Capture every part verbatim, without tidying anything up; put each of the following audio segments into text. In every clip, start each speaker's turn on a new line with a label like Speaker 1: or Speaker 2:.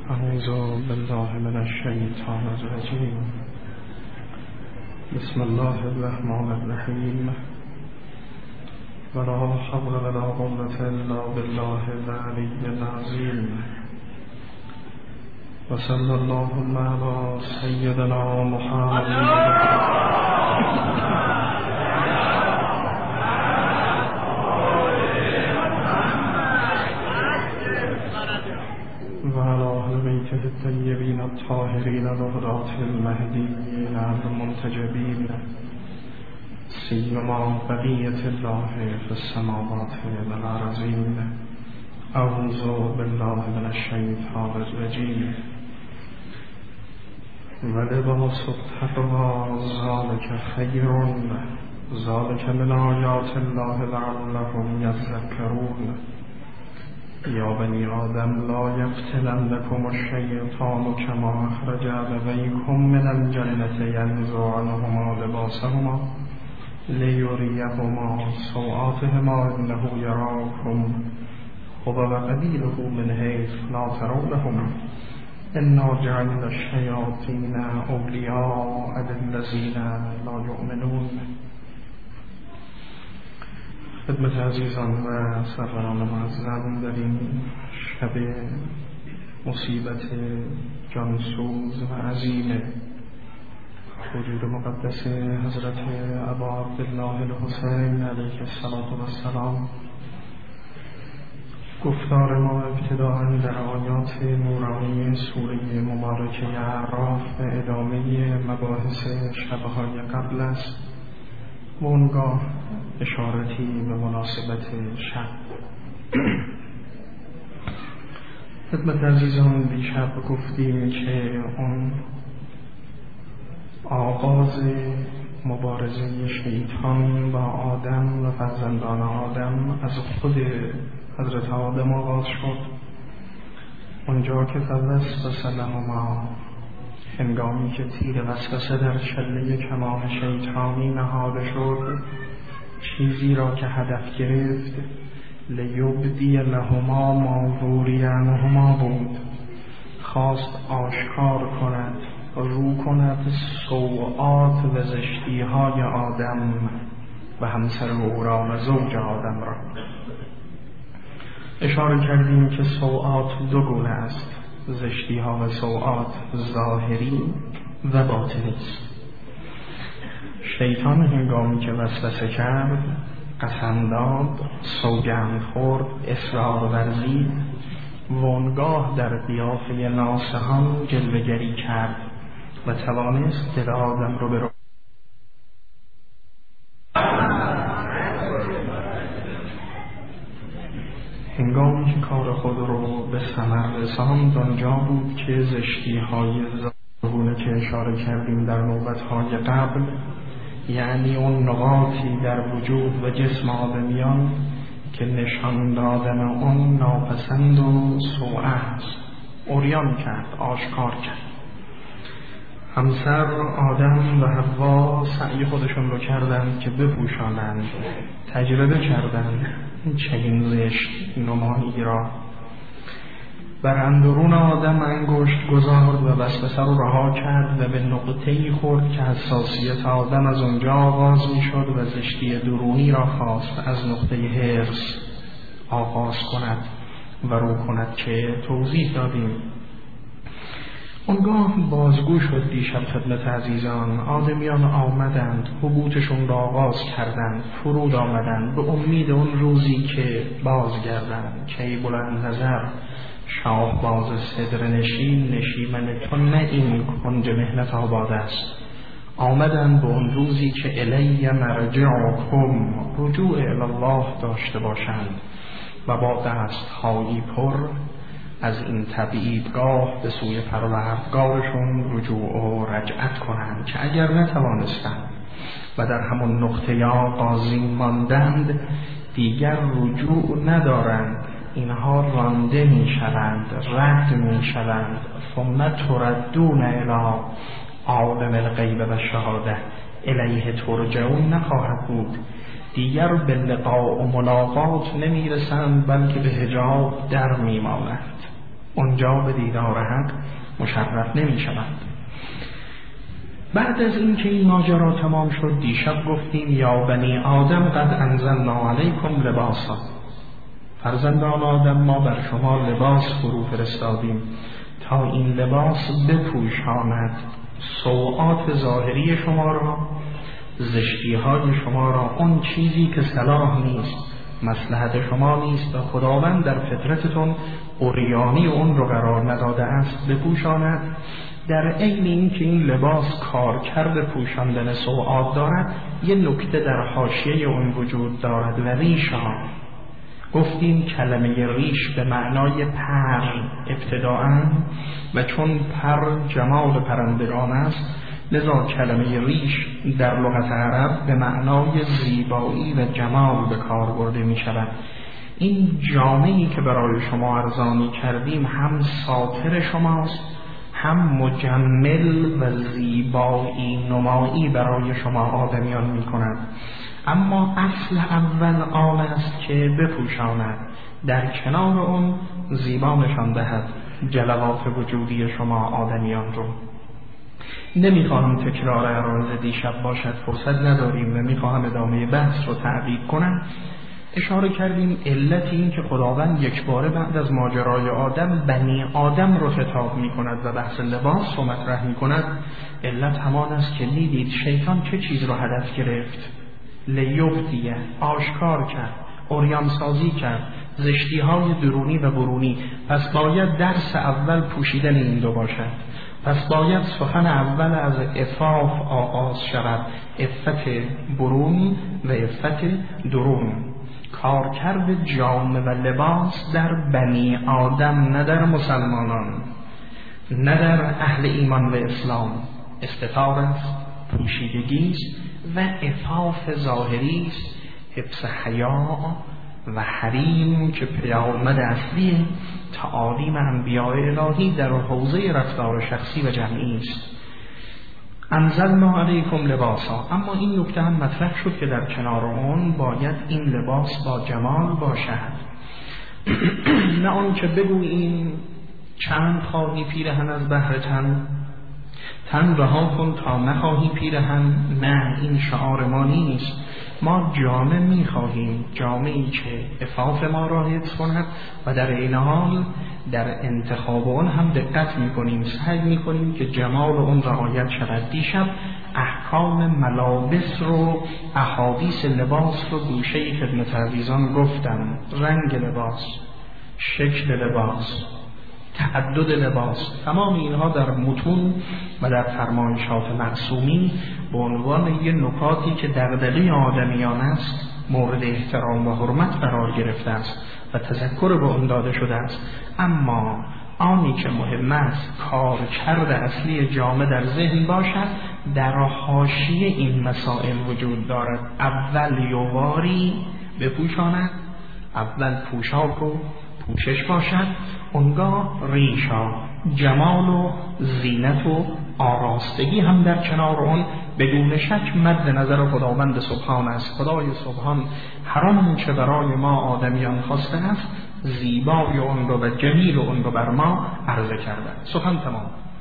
Speaker 1: أعوذ بالله من الشيطان الرجيم. بسم الله الرحمن الرحيم. ولا حول ولا قوة إلا بالله العلي العظيم. وصلى اللهم على سيدنا محمد وعلى أهل بيته الطيبين الطاهرين الغراة المهديين المنتجبين سيما بقية الله في السماوات والأرضين. أعوذ بالله من الشيطان الرجيم. ولباس التقوى ذلك خير ذلك من آيات الله لعلهم يذكرون. يا بني آدم لا يفتننكم الشيطان كما أخرج أبويكم من الجنة ينزع عنهما لباسهما ليريهما سوآتهما إنه يراكم هو وقبيله من حيث لا ترونهم إنا جعلنا الشياطين أولياء للذين لا يؤمنون. خدمت عزیزان و سروران معظم در این شب مصیبت جانسوز و عظیم وجود مقدس حضرت ابا عبدالله الحسین علیه السلام، گفتار ما ابتداءً در آیات نورانی سوره مبارکه اعراف و ادامه مباحث شبهای قبل است و اونگاه اشارتی به مناسبت شب. خدمت عزیزان دیشب گفتیم که اون آغاز مبارزه شیطان با آدم و فرزندان آدم از خود حضرت آدم آغاز شد. اونجا که فوسوس لهما، هنگامی که تیر وسوسه در چله کمان شیطانی نهاده شد، چیزی را که هدف گرفت لیبدی لهما ما وری عنهما بود، خواست آشکار کند رو کند سوءات و زشتی های آدم و همسر او را و زوج آدم را. اشاره کردیم که سوءات دو گونه است، زشتی ها و سوءات ظاهری و باطنی است. شیطان هنگامی که وسوسه کرد، قسم داد، سوگند خورد، اصرار ورزید، وانگاه در قیافه ناصحان جلوه‌گری کرد و توانست دل آدم رو به هنگامی که کار خود رو به ثمر رساند، آنجا بود که زشتی های ظاهری که اشاره کردیم در نوبت های قبل، یعنی اون نقاطی در وجود و جسم آدمیان که نشان دادن اون ناپسند و سوء است، عریان کرد، آشکار کرد. همسر آدم و حوا سعی خودشون رو کردند که بپوشانند، تجربه کردند چنین زشت نمایی را. بر اندرون آدم انگشت گذارد و وسوسه رو رها کرد و به نقطه‌ای خورد که حساسیت آدم از اونجا آغاز می‌شد و زشتی درونی را خواست از نقطه حرص آغاز کند و رو کند که توضیح دادیم. اونگاه بازگو شد دیشب خدمت عزیزان. آدمیان آمدند، حبوطشون را آغاز کردند، فرود آمدند به امید اون روزی که بازگردند که ای بلند نظر شاه باز صدر نشین، نشیمن تو نه این کنج مهنت آباد است. آمدند به اون روزی که الی مرجعکم، رجوع الله داشته باشند و با دست‌های پر از این تبعیدگاه به سوی پروردگارشون رجوع و رجعت کنند که اگر نتوانستند و در همون نقطه آغازین ماندند، دیگر رجوع ندارند. اینها رانده می شوند، رد می شوند. ثم تردون الی عالم الغیب و شهاده، الیه ترجعون نخواهد بود. دیگر به لقاء و ملاقات نمی رسند، بلکه به حجاب در می مانند. اونجا به دیدار حق مشرف نمی شود. بعد از اینکه این ماجرا تمام شد، دیشب گفتیم یا بنی آدم قد انزلنا علیکم لباسا، فرزندان آدم ما بر شما لباس فرو فرستادیم تا این لباس بپوشاند سوءات ظاهری شما را، زشتی های شما را، اون چیزی که صلاح نیست، مصلحت شما نیست و خداوند در فطرتتون عریانی اون رو قرار نداده است بپوشاند. در عین اینکه این لباس کارکرد پوشاندن سوءات دارد، یه نکته در حاشیه اون وجود دارد و ریشا. گفتیم کلمه ریش به معنای پر ابتداءً و چون پر جمال پرندگان است، لذا کلمه ریش در لغت عرب به معنای زیبایی و جمال به کار برده می شود. این جامه‌ای که برای شما ارزانی کردیم هم ساتر شماست، هم مجمل و زیبایی نمایی برای شما آدمیان می کند. اما اصل اول آن است که بپوشاند، در کنار اون زیبا نشان دهد جلوات وجودی شما آدمیان رو. نمیخواهم تکرار عرایض دیشب باشد، فرصت نداریم و میخواهم ادامه بحث رو تعقیب کنم. اشاره کردیم علت این که خداوند یک باره بعد از ماجرای آدم بنی آدم رو خطاب می کند و بحث لباس رو مطرح می کند، علت همان است که دیدید شیطان چه چیز رو هدف گرفت؟ لیبدیه، آشکار کرد، عریان سازی کرد، زشتی های درونی و برونی. پس باید درس اول پوشیدن این دو باشد. پس باید سخن اول از عفاف آغاز شود، عفت برون و عفت درون. کارکرد جامه و لباس در بنی آدم، نه در مسلمانان، نه در اهل ایمان و اسلام، استتار است، پوشیدگی است و عفاف ظاهری است، حفظ حیا و حریم که پیامد اصلی تعالیم انبیاء الهی در حوزه رفتار شخصی و جمعی است. انزلنا علیکم لباسا. اما این نکته هم مطرح شد که در کنار اون باید این لباس با جمال باشد. نه آن که بگوییم چند خواهی پیرهن از بهر تن، تن رها کن تا نخواهی پیرهن. نه، این شعار ما نیست. ما جامه میخواهیم، جامه‌ای که عفاف ما را حفظ کند و در این حال در انتخاب اون هم دقت میکنیم، سعی میکنیم که جمال اون رعایت شود. دیشب احکام ملابس رو، احادیث لباس رو گوشه خدمت عزیزان گفتم. رنگ لباس، شکل لباس، تعدد لباس، تمام اینها در متون و در فرمایشات معصومین به عنوان یه نکاتی که دغدغه آدمیان است مورد احترام و حرمت قرار گرفته است و تذکر به اون داده شده است. اما آنی که مهم است کارکرد اصلی جامعه در ذهن باشد، در حاشیه این مسائل وجود دارد. اول یواری بپوشاند، اول پوشاک و پوشش باشد، اونگاه ریشا، جمال و زینت و آراستگی هم در کنار اون بدون شک مد نظر خداوند سبحان است. خدای سبحان هر آنچه برای ما آدمیان خواسته است، زیبای اون رو و جمیل اون رو بر ما عرضه کرده. سخن تمام.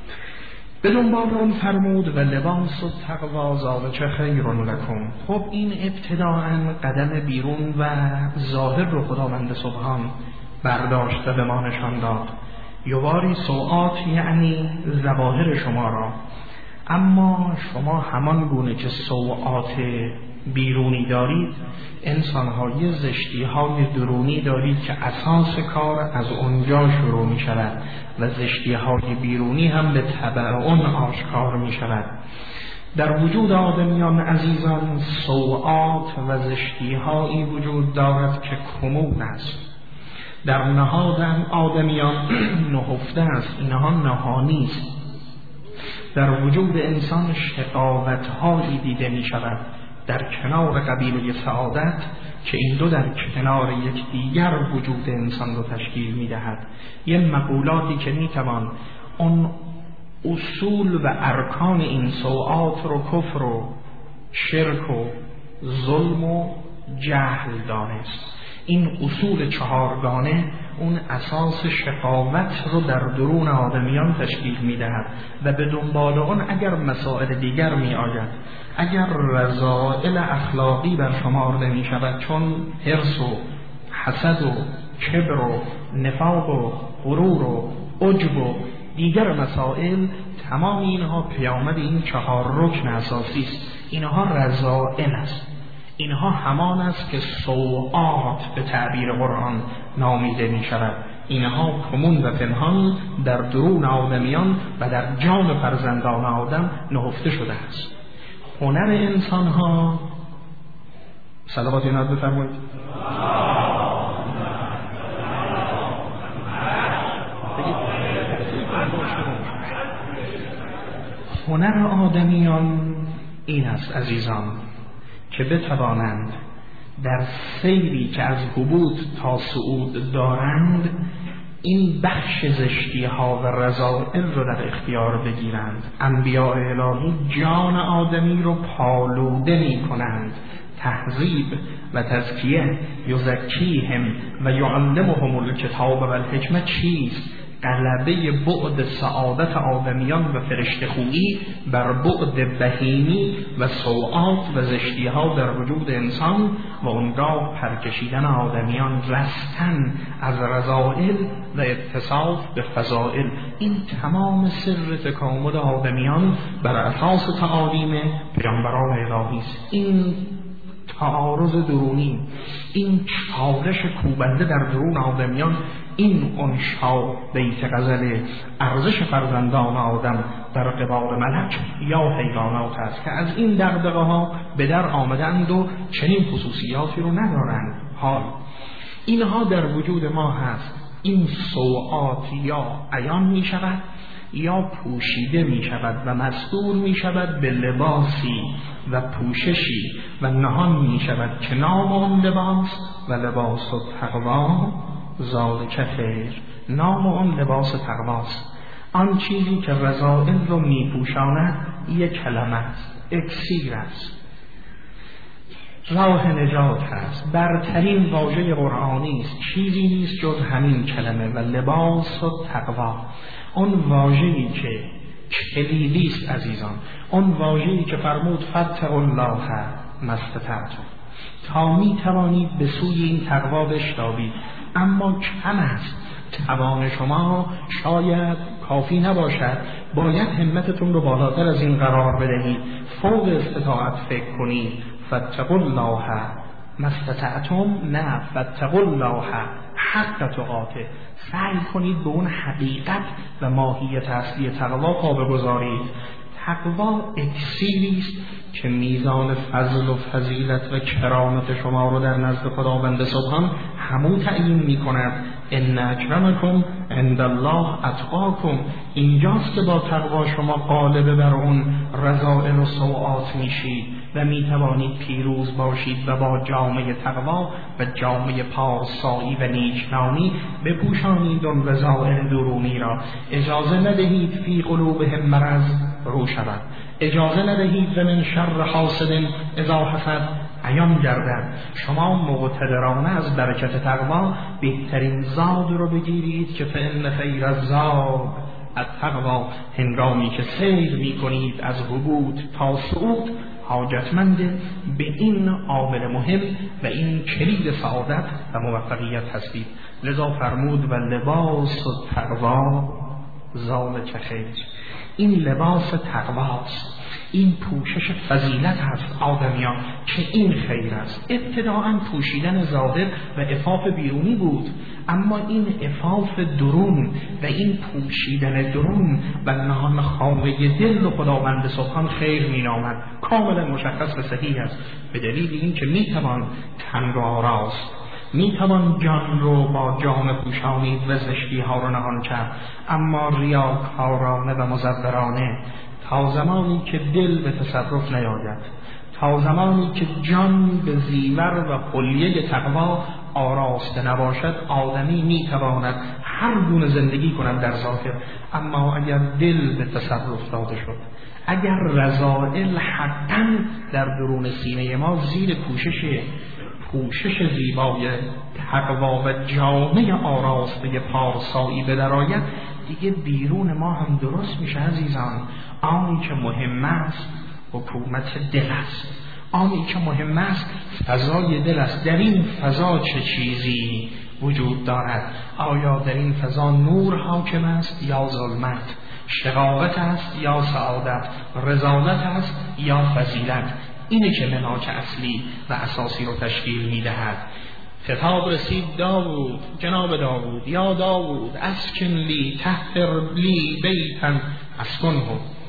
Speaker 1: به دنبال اون فرمود و لباس و تقوا ذالک خیر لکم. خب این ابتداءً قدم بیرون و ظاهر رو خداوند سبحان برداشته به ما نشان داد. یواری سوءات یعنی ظواهر شما را، اما شما همان گونه که سوءات بیرونی دارید، انسان‌های زشتی‌های درونی دارید که اساس کار از اونجا شروع می شود و زشتی‌های بیرونی هم به تبع اون آشکار می شود. در وجود آدمیان عزیزان سوءات و زشتی‌هایی وجود دارد که کمون است. در نهاد آدمیان نهفته است، اینها نهانی است. در وجود انسان شقاوت‌هایی دیده می شود در کنار قبیله سعادت که این دو در کنار یک دیگر وجود انسان رو تشکیل می دهد. یه مقولاتی که می توان اون اصول و ارکان این سوءات رو کفر و شرک و ظلم و جهل دانست. این اصول چهارگانه اون اساس شقاوت رو در درون آدمیان تشکیل میدهد و به دنبال اون اگر مسائل دیگر می آید، اگر رذائل اخلاقی بر شمار نمی شود، چون حرص و حسد و کبر و نفاق و غرور و عجب و دیگر مسائل، تمام اینها پیامد این چهار رکن اساسی است. اینها رذائل است، اینها همان است که سوءات به تعبیر قرآن نامیده می شود. اینها کمون و پنهان در درون آدمیان و در جان فرزندان آدم نهفته شده است. هنر انسان ها صلوات اینات بفرمایید. هنر آدمیان این است عزیزان که بتوانند در سیری که از هبوط تا صعود دارند این بخش زشتی ها و رذائل رو در اختیار بگیرند. انبیاء الهی جان آدمی رو پالوده می کنند، تهذیب و تزکیه، یزکیهم و یعلمهم الکتاب و الحکمه چیست؟ غلبه بعد سعادت آدمیان و فرشته خویی بر بعد بهیمی و سوءات و زشتی ها در وجود انسان و اونگاه پرکشیدن آدمیان، رستن از رذائل و اتصاف به فضائل. این تمام سر تکامل آدمیان بر اساس تعالیم پیامبران الهی است. این تعارض درونی، این چالش کوبنده در درون آدمیان، این انشا بیت غزل ارزش فرزندان آدم در قبال ملک یا حیوانات است که از این دغدغه ها به در آمدند و چنین خصوصیاتی رو ندارند. حال اینها در وجود ما هست. این سوءات یا عیان می شود یا پوشیده می شود و مستور می شود به لباسی و پوششی و نهان می شود که نام آن لباس و لباس التقوا ذالک خیر. نام آن لباس تقواست. آن چیزی که رذائل رو می پوشاند یک کلمه است، اکسیر است، راه نجات است، برترین واژه قرآنی است، چیزی نیست جز همین کلمه و لباس و تقوا. اون واژه‌ای که کلیدی است عزیزان، اون واژه‌ای که فرمود فاتقوا الله ما استطعتم، تا می توانید به سوی این تقوا بشتابید. اما کم است، توان شما شاید کافی نباشد، باید همتتون رو بالاتر از این قرار بدهید، فوق استطاعت فکر کنید. فاتقوا الله ما استطعتم، نه فاتقوا الله حق تقاته. سعی کنید به اون حقیقت و ماهیت اصلی تقوا پا بگذارید. تقوا اکسیری است که میزان فضل و فضیلت و کرامت شما رو در نزد خداوند سبحان همون تعیین می کند. ان اکرمکم عند الله اتقاکم. اینجاست که با تقوا شما غالب بر اون رذائل و سوءات میشید و می توانید پیروز باشید و با جامعه تقوا و جامعه پارسایی و نیکنامی بپوشانید اون رذائل درونی را. اجازه ندهید فی قلوبهم مرض رو شود، اجازه ندهید و من شر حاسد اذا حسد عیان گردد. شما مقتدرانه از برکت تقوا بهترین زاد رو بگیرید که فإن خیر الزاد التقوا. هنگامی که سیر می کنید از هبوط تا صعود، حاجتمند به این عامل مهم و این کلید سعادت و موفقیت هستید. لذا فرمود و لباس التقوا ذالک خیر. این لباس تقواست، این پوشش فضیلت هست آدمیان که این خیر است. ابتداءً پوشیدن ظاهر و عفاف بیرونی بود، اما این عفاف درون و این پوشیدن درون و نهان خانه دل و خداوند سبحان خیر می نامد. کاملا مشخص و صحیح است، به دلیل این که می توان تن را آراست، می توان جان رو با جامه پوشانید و زشتی ها رو نهان کرد، اما ریاکارانه و مزورانه تا زمانی که دل به تصرف نیاید، تا زمانی که جان به زیور و حلیه تقوا آراسته نباشد، آدمی می تواند هر گونه زندگی کند در ظاهر، اما اگر دل به تصرف داده شد، اگر رذائل حقاً در درون سینه ما زیر پوشش پوشش زیبای تقوا و جامه آراسته پارسایی به درآید، دیگه بیرون ما هم درست میشه عزیزان. آنی که مهم است حکومت دل است، آنی که مهم است فضای دل است. در این فضا چه چیزی وجود دارد؟ آیا در این فضا نور حاکم است یا ظلمت؟ شقاوت است یا سعادت؟ رذالت است یا فضیلت؟ اینه که منهاج اصلی و اساسی رو تشکیل میدهد. خطاب رسید داوود، جناب داوود، یا داوود اسکن لی طهر لی بیتا اسکنه.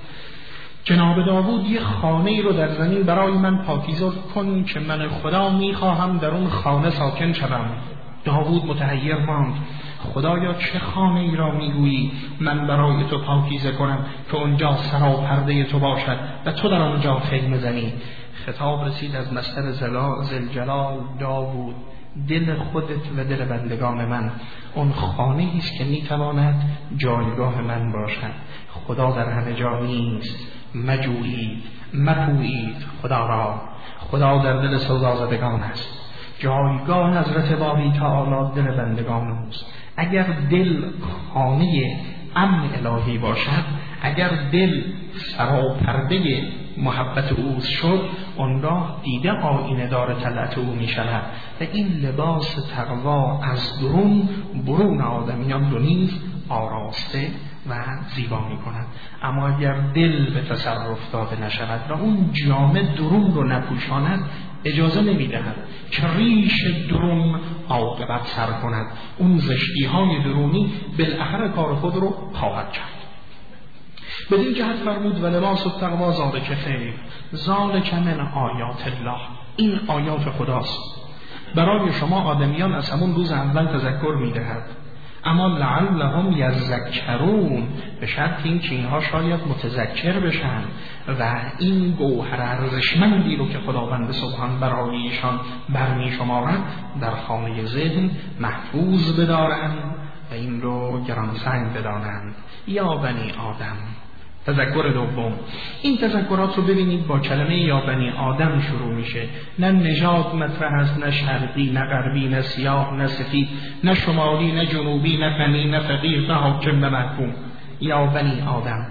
Speaker 1: جناب داوود یه خانه رو در زمین برای من پاکیزه کن که من خدا میخواهم در اون خانه ساکن شوم. داوود متحیر ماند، خدایا چه خانه ای را میگویی من برای تو پاکیزه کنم که اونجا سراپرده تو باشد و تو در آنجا خیمه زنی؟ خطاب رسید از مصدر ذوالجلال، داوود دل خودت و دل بندگان من اون خانه است که میتواند جایگاه من باشد. خدا در همه جا نیست، مجویید مپویید خدا را. خدا در دل سودازدگان است. جایگاه حضرت باری تعالی دل بندگان اوست. اگر دل خانه امن الهی باشد، اگر دل سراپرده محبت او شد، آنگاه دیده آینه دار طلعت او می شود و این لباس تقوا از درون برون آدمیان رو نیز آراسته و زیبا می کند. اما اگر دل به تصرف داده نشود و اون جامه درون رو نپوشاند، اجازه نمی دهد که ریش درون عاقبت سر کند. اون زشتی های درونی بالاخره کار خود رو خواهد کرد. بدین جهت فرمود و لباس التقوا ذالک خیر، ذالک من آیات الله. این آیات خداست، برای شما آدمیان از همون روز اول تذکر میدهد. اما لعلهم یذکرون، به شرط این که اینها شاید متذکر بشن و این گوهر ارزشمندی رو که خداوند سبحان برای ایشان برمی شمارد در خانه ذهن محفوظ بدارند و این رو گرانسنگ بدانند. یا بنی آدم، تذکر دوم. این تذکرات رو ببینید با کلمه یا بنی آدم شروع میشه. نه نژاد مطرح است، نه شرقی نه غربی، نه سیاه نه سفید، نه شمالی نه جنوبی، نه غنی نه فقیر، نه حاکم نه محکوم. یا بنی آدم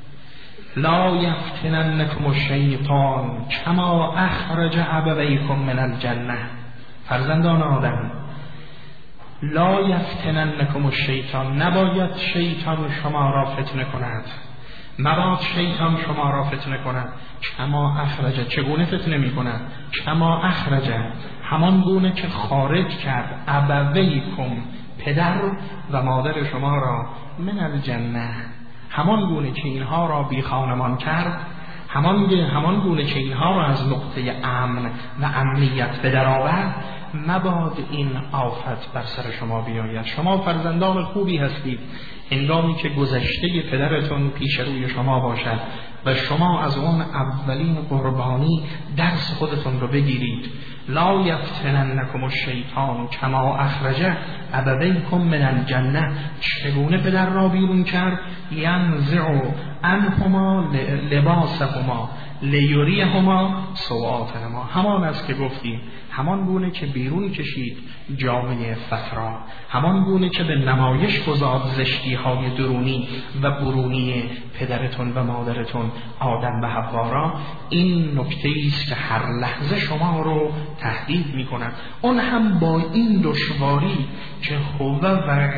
Speaker 1: لا یفتننکم الشیطان کما اخرج ابویکم من الجنه. فرزندان آدم، لا یفتننکم الشیطان، نباید شیطان شما را فتنه کند، مباد شیطان شما را فتنه کند. کما اخرج، چگونه فتنه می کند؟ کما اخرج، همان گونه که خارج کرد، ابویکم، پدر و مادر شما را، من الجنه، همان گونه که اینها را بی خانمان کرد، همان همان گونه که اینها را از نقطه امن و امنیت به در آورد، مباد این آفت بر سر شما بیاید. شما فرزندان خوبی هستید هنگامی که گذشته پدرتون پیش روی شما باشد و شما از اون اولین قربانی درس خودتون رو بگیرید. لا یفتننکم الشیطان کما اخرج ابویکم من الجنه، چگونه پدر را بیرون کرد؟ ینزع عنهما لباسهما لیریهما سوآتهما، همان است که گفتیم، همان گونه که بیرون کشید جامعه فترا، همان گونه که به نمایش گذارد زشتی های درونی و برونی پدرتون و مادرتون آدم و حوا را. این نکته است که هر لحظه شما رو تهدید می کند. اون هم با این دشواری که هو و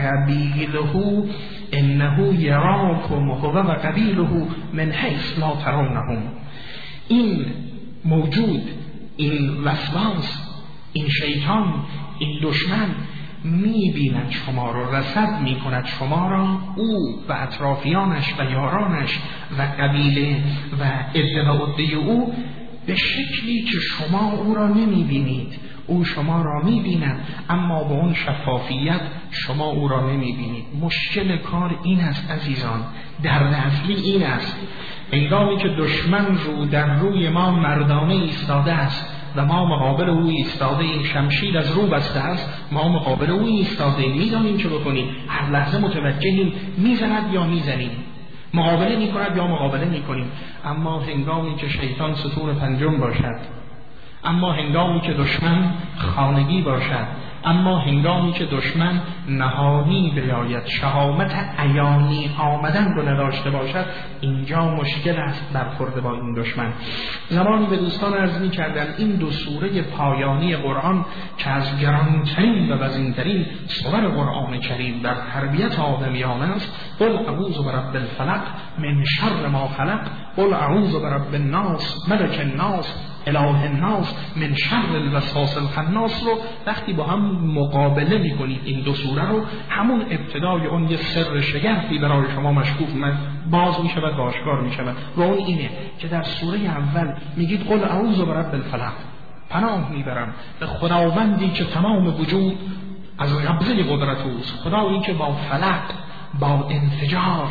Speaker 1: قبیله انه یراکم، هو و قبیله من حیث لا ترونهم. این موجود، این وسواس، این شیطان، این دشمن میبیند شما رو، رصد میکند شما را، او و اطرافیانش و یارانش و قبیله و عده و عده او، به شکلی که شما او را نمیبینید. او شما را میبیند اما با اون شفافیت شما او را نمیبینید. مشکل کار این است عزیزان، درد اصلی این است. هنگامی که دشمن رو در روی ما مردانه ایستاده است و ما مقابل او ایستاده، این شمشیر از رو بسته است، ما مقابل او ایستاده، میدانیم چه بکنیم، هر لحظه متوجهیم میزند یا میزنیم، مقابله میکند یا مقابله میکنیم. اما هنگامی که شیطان ستون پنجم باشد، اما هنگامی که دشمن خانگی باشد، اما هنگامی که دشمن نهانی بیاید، شهامت عیانی آمدن رو نداشته باشد، اینجا مشکل است برخورد با این دشمن. زمانی به دوستان عرض می کردن این دو سوره پایانی قرآن که از گرانترین و وزینترین سور قرآن کریم در تربیت آدمیان است، قل اعوذ برب الفلق من شر ما خلق، قل اعوذ برب الناس ملک الناس اله الناس من شر الوسواس الخناس رو وقتی با هم مقابله میکنید این دو سوره رو، همون ابتدای اون یه سر شگرفی برای شما مشکوف باز میشود و آشکار میشود و اون اینه که در سوره اول میگید قل اعوذ برب الفلق، پناه میبرم به خداوندی که تمام وجود از قبضه قدرت اوست، خدایی که با فلق، با انفجار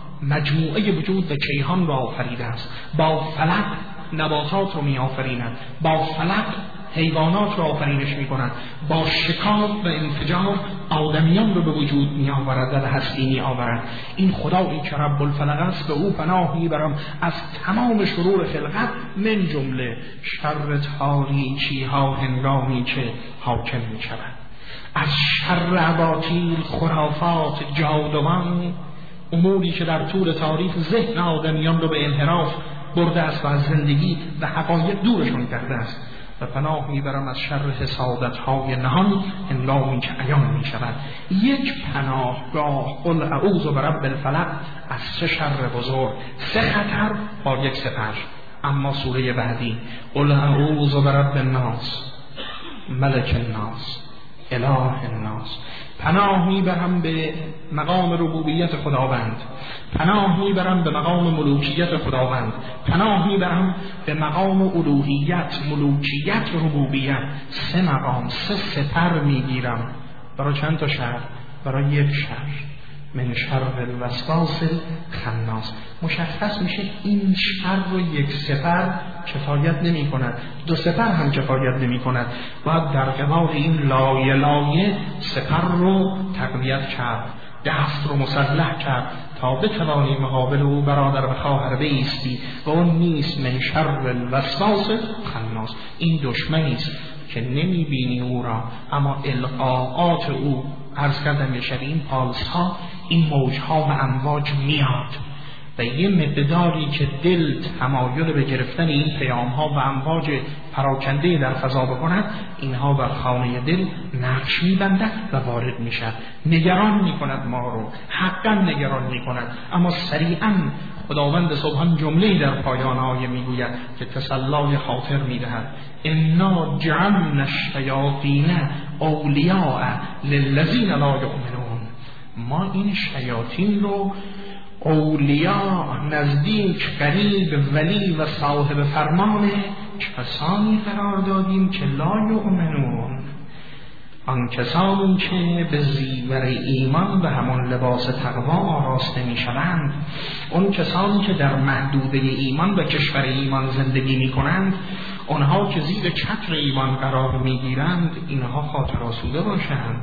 Speaker 1: مجموعه وجود و کیهان را آفریده است، با فلق نباتات رو می آفریند، با فلق حیوانات رو آفرینش می کند، با شکاف و انفجار آدمیان رو به وجود می آورد و به هستی می آورد. این خدایی که رب الفلق است، به او پناه می برم از تمام شرور خلقت، من جمله شر تاریکی ها هنگامی که حاکم می شود، از شر اباطیل، خرافات، جادوان، اموری که در طول تاریخ ذهن آدمیان رو به انحراف برده است و از زندگی و حقایق دورشون کرده است، و پناه میبرم از شر حسادت‌های نهان هنگامی که عیان میشود. یک پناهگاه، قل اعوذ برب الفلق، از سه شر بزرگ، سه خطر با یک سپر. اما سوره بعدی قل اعوذ برب الناس ملک الناس اله الناس، پناه میبرم به مقام ربوبیت خداوند، پناه میبرم به مقام ملوکیت خداوند، پناه میبرم به مقام الوهیت، ملوکیت، ربوبیت. سه مقام، سه سپر میگیرم. برای چند تا شر؟ برای یک شر، من شر الوسواس الخناس. مشخص میشه این شر رو یک سپر کفایت نمی کند، دو سپر هم کفایت نمی کند، باید در قبال این لایه لایه سپر رو تقویت کرد، دست رو مسلح کرد تا بتوانی مقابل او برادر و خواهر بایستی و اون نیست من شر الوسواس الخناس. این دشمنی است که نمی بینی او را، اما القاءات او، عرض کردم یه شب این پالس ها، این موج ها و امواج میاد و یه مقداری که دل تمایل به گرفتن این پیام ها و امواج پراکنده در فضا بکند، اینها بر خانه دل نقش میبندد و وارد میشد، نگران میکند ما رو، حقا نگران میکند. اما سریعا خداوند سبحان جمله‌ای در پایان آیه میگوید که تسلای خاطر میدهد، انا جعلنا الشیاطین اولیاء للذین لا یؤمنون. ما این شیاطین رو اولیاء، نزدیک، قریب، ولی و صاحب فرمان کسانی قرار دادیم که لا یؤمنون، آن کسانی که به زیور ایمان و همان لباس تقوا آراسته می شوند، اون کسانی که در محدوده ایمان و کشور ایمان زندگی می کنند، آنها که زیر چتر ایمان قرار می گیرند، اینها خاطر آسوده باشند،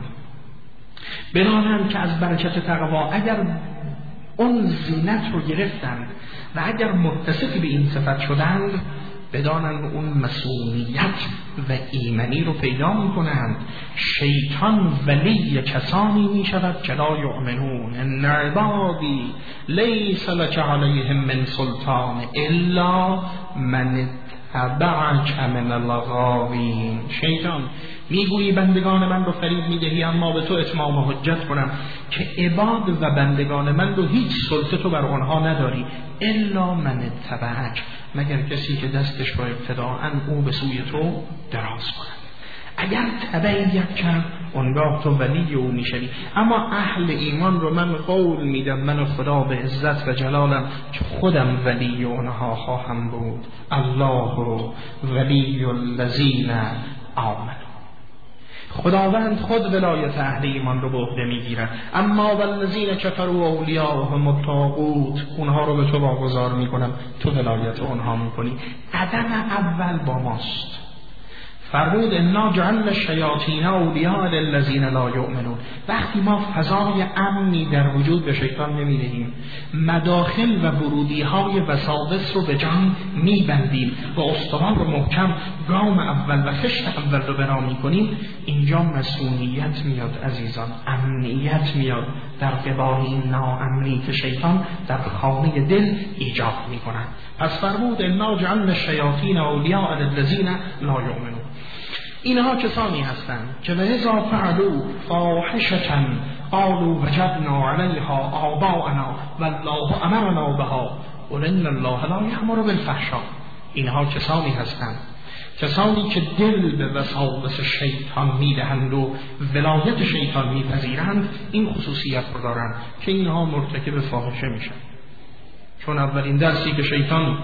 Speaker 1: بدانند که از برکت تقوا اگر اون زینت رو گرفتند و اگر متصف به این صفت شدند، بدانند اون مسئولیت و ایمنی رو پیدا می کنند. شیطان ولی کسانی می شود که لا یؤمنون، ان عبادی لیس لک علیهم من سلطان الا من اتبعک من الغاوین. شیطان میگویی بندگان من رو فریب میدهی، اما به تو اتمام حجت کنم که عباد و بندگان من رو هیچ سلطه تو بر آنها نداری، الا من اتبعک، مگر کسی که دستش رو ابتداءً او به سوی تو دراز کنه. اگر تبعیت کرد اونگاه تو ولی او میشوی. اما اهل ایمان رو من قول میدم، من خدا به عزت و جلالم که خودم ولی اونها خواهم بود. الله ولی الذین آمنوا. خداوند خود ولایت اهل ایمان رو به عهده میگیرد. اما والذین کفروا اولیاءهم الطاغوت، اونها رو به تو واگذار میکنم، تو ولایت اونها میکنی. قدم اول با ماست. فرمود انا جعلنا الشیاطین اولیاء للذین لا یؤمنون. وقتی ما فضای امنی در وجود به شیطان نمیدهیم، مداخل و ورودی های وساوس رو به جان میبندیم و استوار رو محکم گام اول و خشت اول رو بنا میکنیم، اینجا مسئولیت میاد عزیزان، امنیت میاد در قبال این ناامنی که شیطان در خانه دل ایجاد میکنند. پس فرمود انا جعلنا الشیاطین اولیاء للذین لا یؤمنون. اینها کسانی هستند که لذا فعلوا فاحشة قالوا وجدنا علیها آباءنا والله امرنا بها قل ان الله لا یأمر بالفحشاء. اینها کسانی هستند کسانی که دل به وساوس شیطان میدهند و ولایت شیطان میپذیرند، این خصوصیت رو دارند که اینها مرتکب فاحشه میشن. چون اولین درسی که شیطان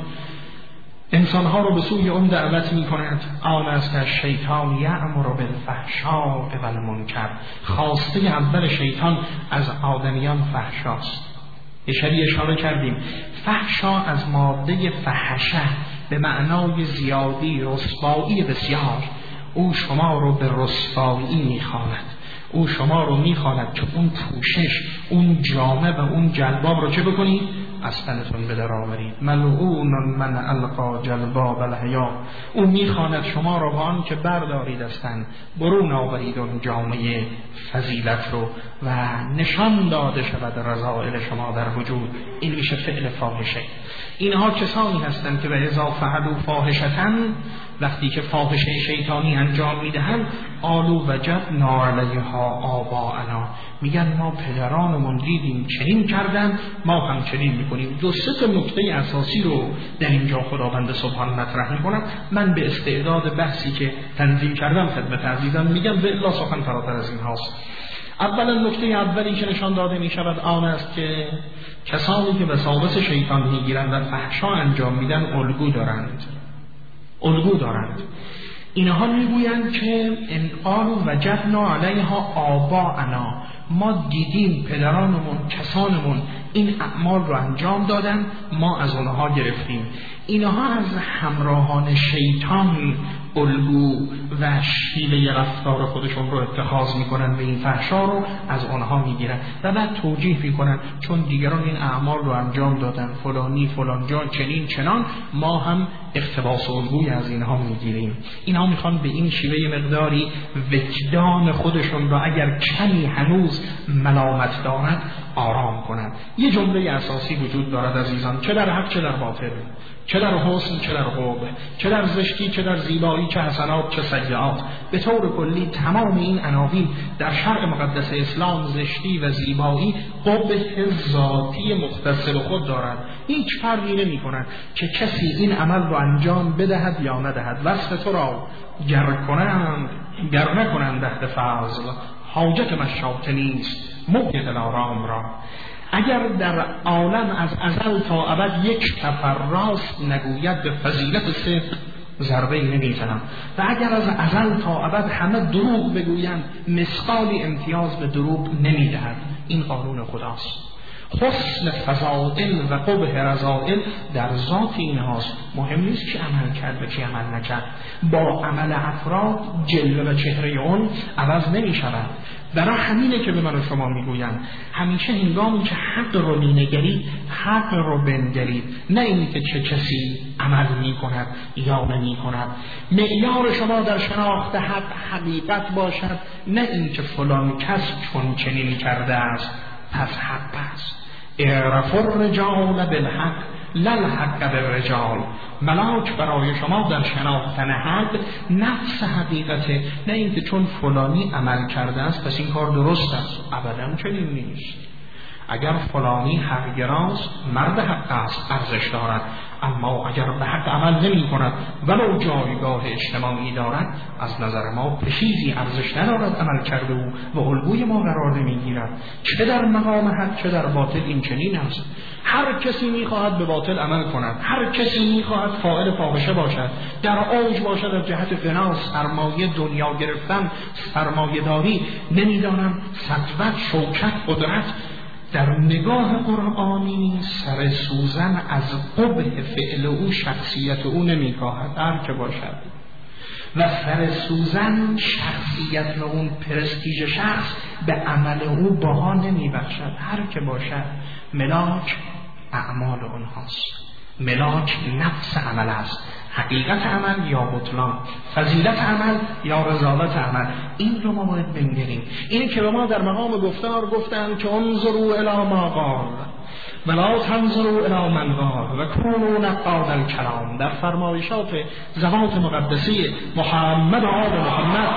Speaker 1: انسانها رو به سوی اون دعوت می کند آن است که شیطان یأمر بالفحشاء والمنکر. خواسته اول شیطان از آدمیان فحشاست. یه شبیه اشاره کردیم، فحشا از ماده فحشه به معنای زیادی، رسوایی بسیار. او شما رو به رسوایی می خواند، او شما رو می خواند که اون پوشش، اون جامه و اون جلباب رو چه بکنید؟ از تنتون به در آورید. ملعون من القا جلباب الحیا. او میخواند شما رو با آن که بردارید از تن برون آورید اون جامعه فضیلت رو و نشان داده شود رذائل شما در وجود. این میشه فعل فاحشه. اینها کسانی هستند که به اذا فعلوا فاحشة، وقتی که فاحشه شیطانی انجام میدهند، قالوا وجدنا علیها آباءنا، میگن ما پدرانمون دیدیم چنین کردن، ما هم چنین میکنیم. دو سه تا نکته اساسی رو در اینجا خداوند سبحان مطرح میکنم. من به استعداد بحثی که تنظیم کردم خدمت عزیزان میگم و الا سخن فراتر از این هاست. اولا نکته اولی که نشان داده میشود آن است که کسانی که وساوس شیطان میگیرند و فحشا انجام میدن الگو دارند. الگو دارند. اینها میگویند که ان قالوا وجدنا علیها آباءنا، ما دیدیم پدرانمون، کسانمون این اعمال رو انجام دادن، ما از اونها گرفتیم. اینها از همراهان شیطان الگو و شیوه رفتار خودشون رو اتخاذ میکنن و این فحشا رو از اونها میگیرن و بعد توجیه میکنن چون دیگران این اعمال رو انجام دادن، فلانی فلان جا چنین چنان، ما هم اقتباس الگوی از اینها میگیریم. اینها میخوان به این شیوه مقداری وجدان خودشون رو اگر کمی هنوز ملامت دارد آرام کنند. یه جمله اساسی وجود دارد عزیزان، چه در حق چه در باطل، چه در حسن چه در قبح، چه در زشتی چه در زیبایی، چه حسنات چه سیئات. به طور کلی تمام این عناوین در شرع مقدس اسلام زشتی و زیبایی قبح ذاتی مختص به خود دارند، هیچ فرقی نمی کنند که کسی این عمل رو انجام بدهد یا ندهد. وصف تو را گر کنند گر نکنند تحت فضل، حاجت مشاطه نیست موی دلارام را. اگر در عالم از ازل تا ابد یک کفر راست نگوید به فضیلت صدق ضربه نمیزنم، و اگر از ازل تا ابد همه دروغ بگویند مثقالی امتیاز به دروغ نمیدهد. این قانون خداست. حسن فضائل و قبح رذائل در ذات اینهاست. مهم نیست که عمل کرد و چی عمل نکرد. با عمل افراد جلوه و چهره اون عوض نمی شود. برای همینه که به من و شما میگویم همیشه هنگامی که حق رو مینگرید حق رو بنگرید، نه اینی که چه کسی عمل می کند یا نمی کند. معیار شما در شناخت حق حقیقت باشد، نه این که فلان کس چون چنین کرده است پس حق است. اعرف الرجال بالحق لا الحق بالرجال. ملاک برای شما در شناختن حق نفس حقیقته، نه اینکه چون فلانی عمل کرده است پس این کار درست است. ابدا چنین نیست. اگر فلانی حق‌گراست مرد حق است، ارزش دارد، اما اگر به حق عمل نمی کند ولو جایگاه اجتماعی دارد از نظر ما به چیزی ارزش ندارد عمل کرده او و الگوی ما قرار نمی گیرد. چه در مقام حق چه در باطل این چنین است. هر کسی می خواهد به باطل عمل کند، هر کسی می خواهد فاعل فاحشه باشد، در اوج باشد از جهت غنا، سرمایه، دنیا گرفتن، سرمایه داری، نمیدانم ثروت، شوکت، قدرت. در نگاه قرآنی سر سوزن از قبح فعل او شخصیت او نمیکاهد، هر که باشد. و فرسوزن شخصیت و اون پرستیژ شخص به عمل او بها نمی بخشد. هر که باشد ملاک اعمال اونهاست، ملاک نفس عمل است، حقیقت عمل یا بطلان، فضیلت عمل یا رذالت عمل. این رو ما باید بنگریم. این که به ما در مقام گفتار گفتن که انظروا الی ما قال ولا تنظروا الی من قال و کونوا نقاد الکلام، در فرمایشات ذوات مقدسی محمد و آل محمد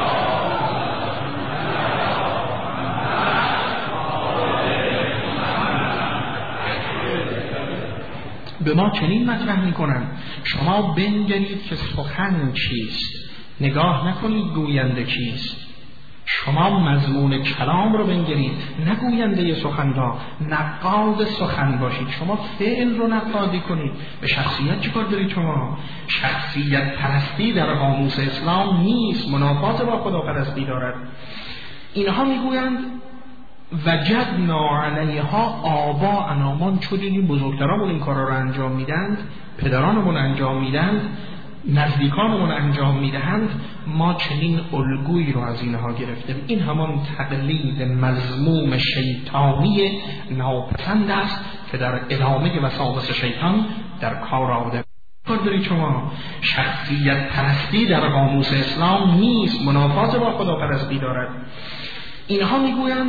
Speaker 1: به ما چنین مطرح میکنن شما بنگرید که سخن چیست، نگاه نکنید گوینده کیست. شما مضمون کلام رو بنگرید، نه گوینده سخن را. نقاد سخن باشید، شما فعل رو نقادی کنید. به شخصیت چیکار دارید شما؟ شخصیت پرستی در قاموس اسلام نیست، منافات با خدا پرستی دارد. اینها میگویند وجدنا علیها آباءنا، ما چون این بزرگترامون این کارا رو انجام میدند، پدرانمون انجام میدند، نزدیکانمون انجام میدهند، ما چنین الگویی رو از اینها گرفتیم. این همان تقلید مذموم شیطانی ناپسند است که در ادامه وساوس شیطان در کار آمده. کار دارید شما؟ شخصیت پرستی در قاموس اسلام نیست، منافات با خدا پرستی دارد. اینها میگویند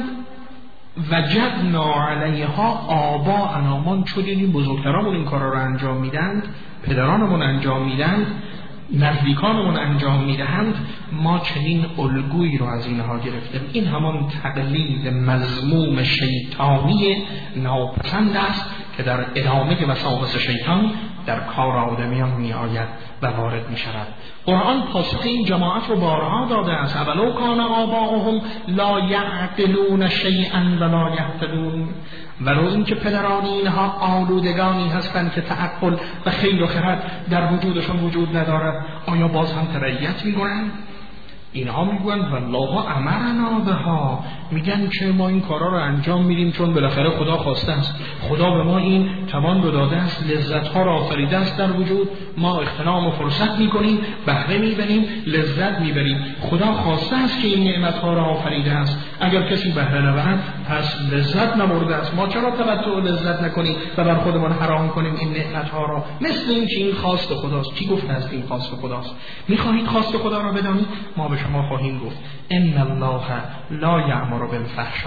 Speaker 1: وجدنا علیها آباءنا، ما چون این بزرگترامون این کارا رو انجام میدند، پدرانمون انجام میدند، نزدیکانمون انجام میدهند، ما چنین الگویی رو از اینها گرفتیم. این همان تقلید مذموم شیطانی ناپسند است که در ادامه وساوس شیطان در کار آدمیان می آید و وارد می شود. قرآن پاسخ این جماعت رو بارها داده است. اولو کان آباؤهم لا یعقلون شیئا ولا یهتدون، ولو اینکه پدران اینها آلودگانی هستند که تعقل و خیر و خرد در وجودشون وجود ندارد، آیا باز هم تبعیت می کنند؟ اینها میگویند والله امرنا بها، میگن که ما این کارا رو انجام میدیم چون بالاخره خدا خواسته است، خدا به ما این توان رو داده است، لذت ها را آفریده است در وجود، ما اغتنام و فرصت میکنیم، بهره میبریم، لذت میبریم. خدا خواسته است که این نعمت ها را آفریده است، اگر کسی بهره نبرد پس لذت نبرده است. ما چرا تمتع و لذت نکنیم و بر خودمان حرام کنیم این نعمت ها را؟ مثل این که این خواست خداست. کی گفته است این خواست خداست؟ میخواهید خواست خدا را بدانید؟ ما به شما خواهیم گفت ان الله لا یأمر بالفحشاء.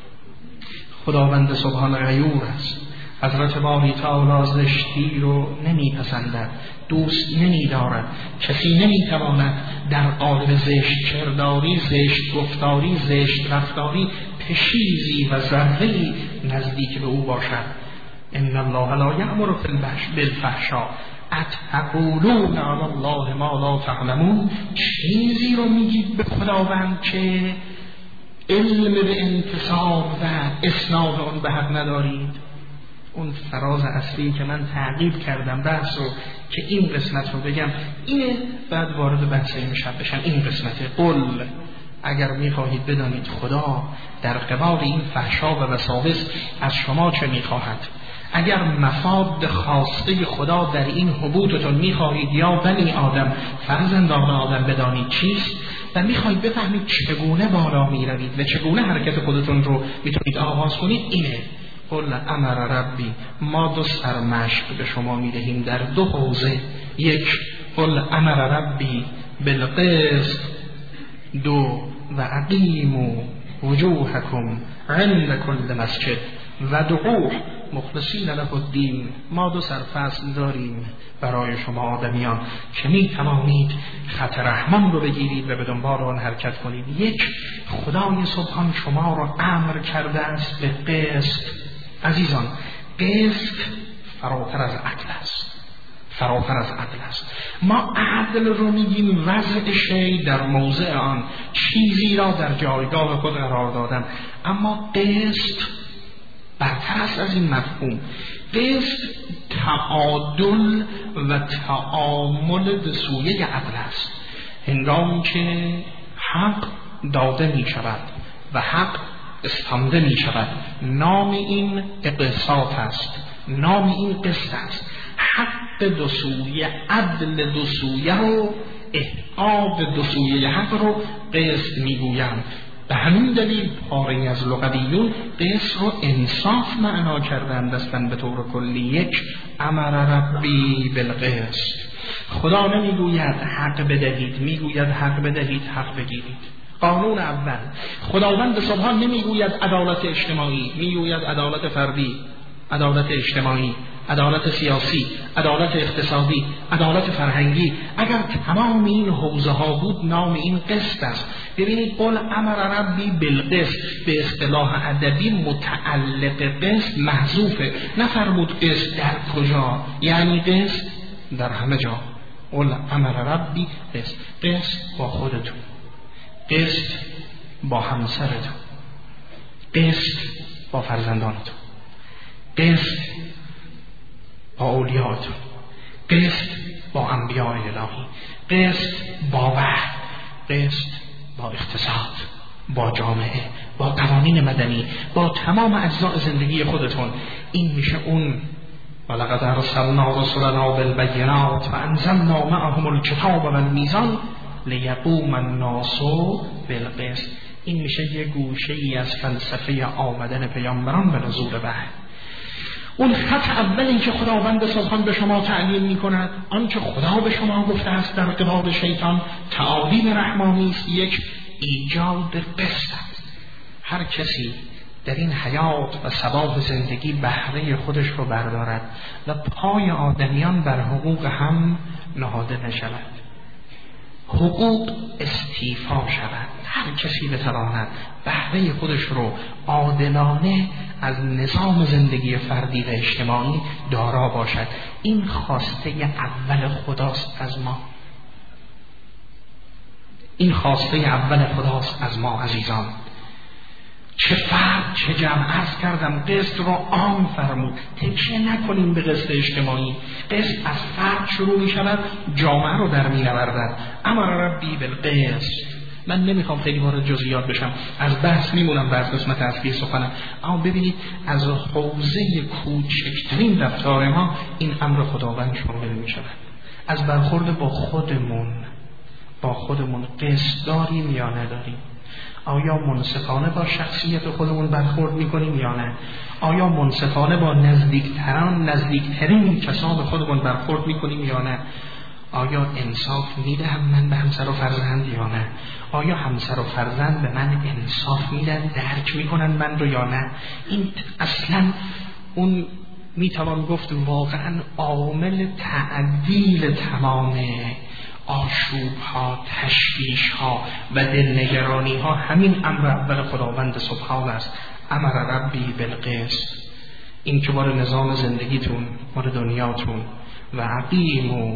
Speaker 1: خداوند سبحان غیور است. حضرت باری تعالی زشتی رو نمیپسندد، دوست نمیدارد. کسی نمیتواند در قالب زشت کرداری، زشت گفتاری، زشت رفتاری پشیزی و ذره‌ای نزدیک به او باشد. ان الله لا یأمر بالفحشاء اتقولون علی الله ما لا تعلمون. چیزی رو میگید به خداوند که علم به انتصاب و اسناد اون به حق ندارید. اون فراز اصلی که من تعقیب کردم بحث رو که این قسمت رو بگم اینه، بعد وارد بحث این شب بشم. این قسمت قل اگر میخواهید بدانید خدا در قبال این فحشا و وساوس از شما چه میخواهد، اگر مفاد خواسته خدا در این حبوطتون میخواهید یا بنی آدم فرزندان آدم بدانید چیست و میخواهید بفهمید چگونه بالا میروید و چگونه حرکت خودتون رو میتونید آغاز کنید، اینه قل امر ربی. ما دو سرمشق به شما میدهیم در دو حوزه. یک، قل امر ربی بالقسط. دو، و اقیموا وجوهکم عند کل مسجد ودعوه مخلصین له الدین. ما دو سرفصل داریم برای شما آدمیان که می توانید خط رحمان رو بگیرید و به دنبال آن حرکت کنید. یک، خدای سبحان شما را امر کرده است به قسط. عزیزان، قسط فراتر از عدل است، فراتر از عدل است. ما عدل رو میگیم وضع شی در موضع آن، چیزی را در جایگاه خود قرار دادن، اما قسط برتر است از این مفهوم. قسط تعادل و تعامل به سویه عدل است. هنگامی که حق داده می شود و حق استانده می شود، نام این اقساط است، نام این قسط است. حق دو سویه، عدل دو سویه رو احقاق دو سویه حق رو قسط میگویند. به همین دلیل پاره از لغویون قسط رو انصاف معنا کردند هستند به طور کلی. یک، امر ربی بالقسط، خدا نمیگوید حق بدهید، میگوید حق بدهید حق بگیرید. قانون اول، خداوند سبحان نمیگوید عدالت اجتماعی، میگوید عدالت فردی، عدالت اجتماعی، عدالت سیاسی، عدالت اقتصادی، عدالت فرهنگی. اگر تمام این حوزه ها بود نام این قسط است. ببینید قل امر ربی بالقسط به اصطلاح ادبی متعلق قسط محذوفه، نفرمود قسط در کجا، یعنی قسط در همه جا. قل امر ربی قسط، قسط با خودتون، قسط با همسرتون، قسط با فرزندانتون، قسط با اولیاءتون، قسط با انبیاء الهی، قسط با وحی، قسط با اقتصاد، با جامعه، با قوانین مدنی، با تمام اجزاء زندگی خودتون. این میشه اون ولقد ارسلنا رسلنا بالبینات وانزلنا معهم الکتاب والمیزان لیقوم الناس بالقسط. این میشه یه گوشه ای از فلسفه آمدن پیامبران به نزول وحی. اون خط اول این که خداوند سبحان به شما تعلیم می کند، آن که خدا به شما گفته است در قبال شیطان تعالیم رحمانی است، یک ایجاد قسط است. هر کسی در این حیات و ثبات زندگی بهره خودش رو بردارد و پای آدمیان بر حقوق هم نهاده نشود، حقوق استیفا شود، هر کسی بتواند بهره خودش رو عادلانه از نظام زندگی فردی و اجتماعی دارا باشد. این خواسته اول خداست از ما، این خواسته اول خداست از ما عزیزان. چه فرد چه جمع، عرض کردم قسط رو عام فرمود، تکیه نکنیم به قسط اجتماعی. قسط از فرد شروع می شود، جامعه رو در می نوردد. امر ربی بالقسط. من نمیخوام خیلی وارد جزئیات بشم، از بحث میمونم در قسمت اصلی سخنم، اما ببینید از حوزه کوچکترین رفتار ما این امر خداوند شامل می شود. از برخورد با خودمون، با خودمون قسط داریم یا نداریم؟ آیا منصفانه با شخصیت خودمون برخورد میکنیم یا نه؟ آیا منصفانه با نزدیکتران نزدیکترین کسان خودمون برخورد میکنیم یا نه؟ آیا انصاف میدهم من به همسر و فرزند یا نه؟ آیا همسر و فرزند به من انصاف میدن، درک میکنن من رو یا نه؟ این اصلا اون میتوان گفت واقعا عامل تعدیل تمام آشوب ها، تشویش ها و دلنگرانی ها همین امر اول خداوند سبحان است. امر ربی بالقسط. این که بار نظام زندگیتون، بار دنیاتون و اقیموا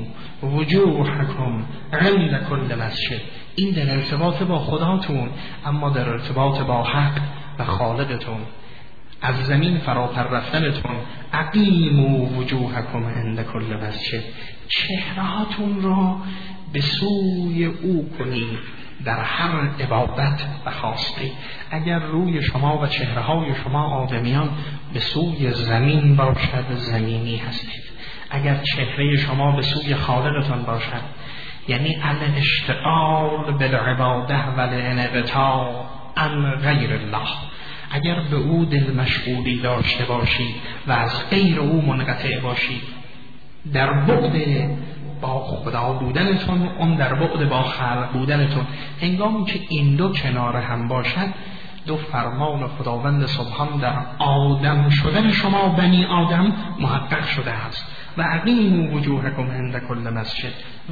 Speaker 1: وجوهکم عند کل مسجد، این در ارتباط با خداتون، اما در ارتباط با حق و خالقتون. از زمین فراپر رفتنتون، اقیموا وجوهکم عند کل مسجد، چهرهاتون را به سوی او کنید در هر عبادت و خواسته. اگر روی شما و چهره‌های شما آدمیان به سوی زمین باشد، زمینی هستید. اگر چهره شما به سوی خالقتان باشد، یعنی الاشتغال بالعباده و الانقطاع عن غیر الله، اگر به او دل مشغولی داشته باشید و از غیر او منقطع باشید، در بعد با خدا بودنتون، اون در بعد با خلق بودنتون، هنگامی که این دو کنار هم باشد، دو فرمان خداوند سبحان در آدم شدن شما بنی آدم محقق شده است. و اقیموا وجوهکم عند کل مسجد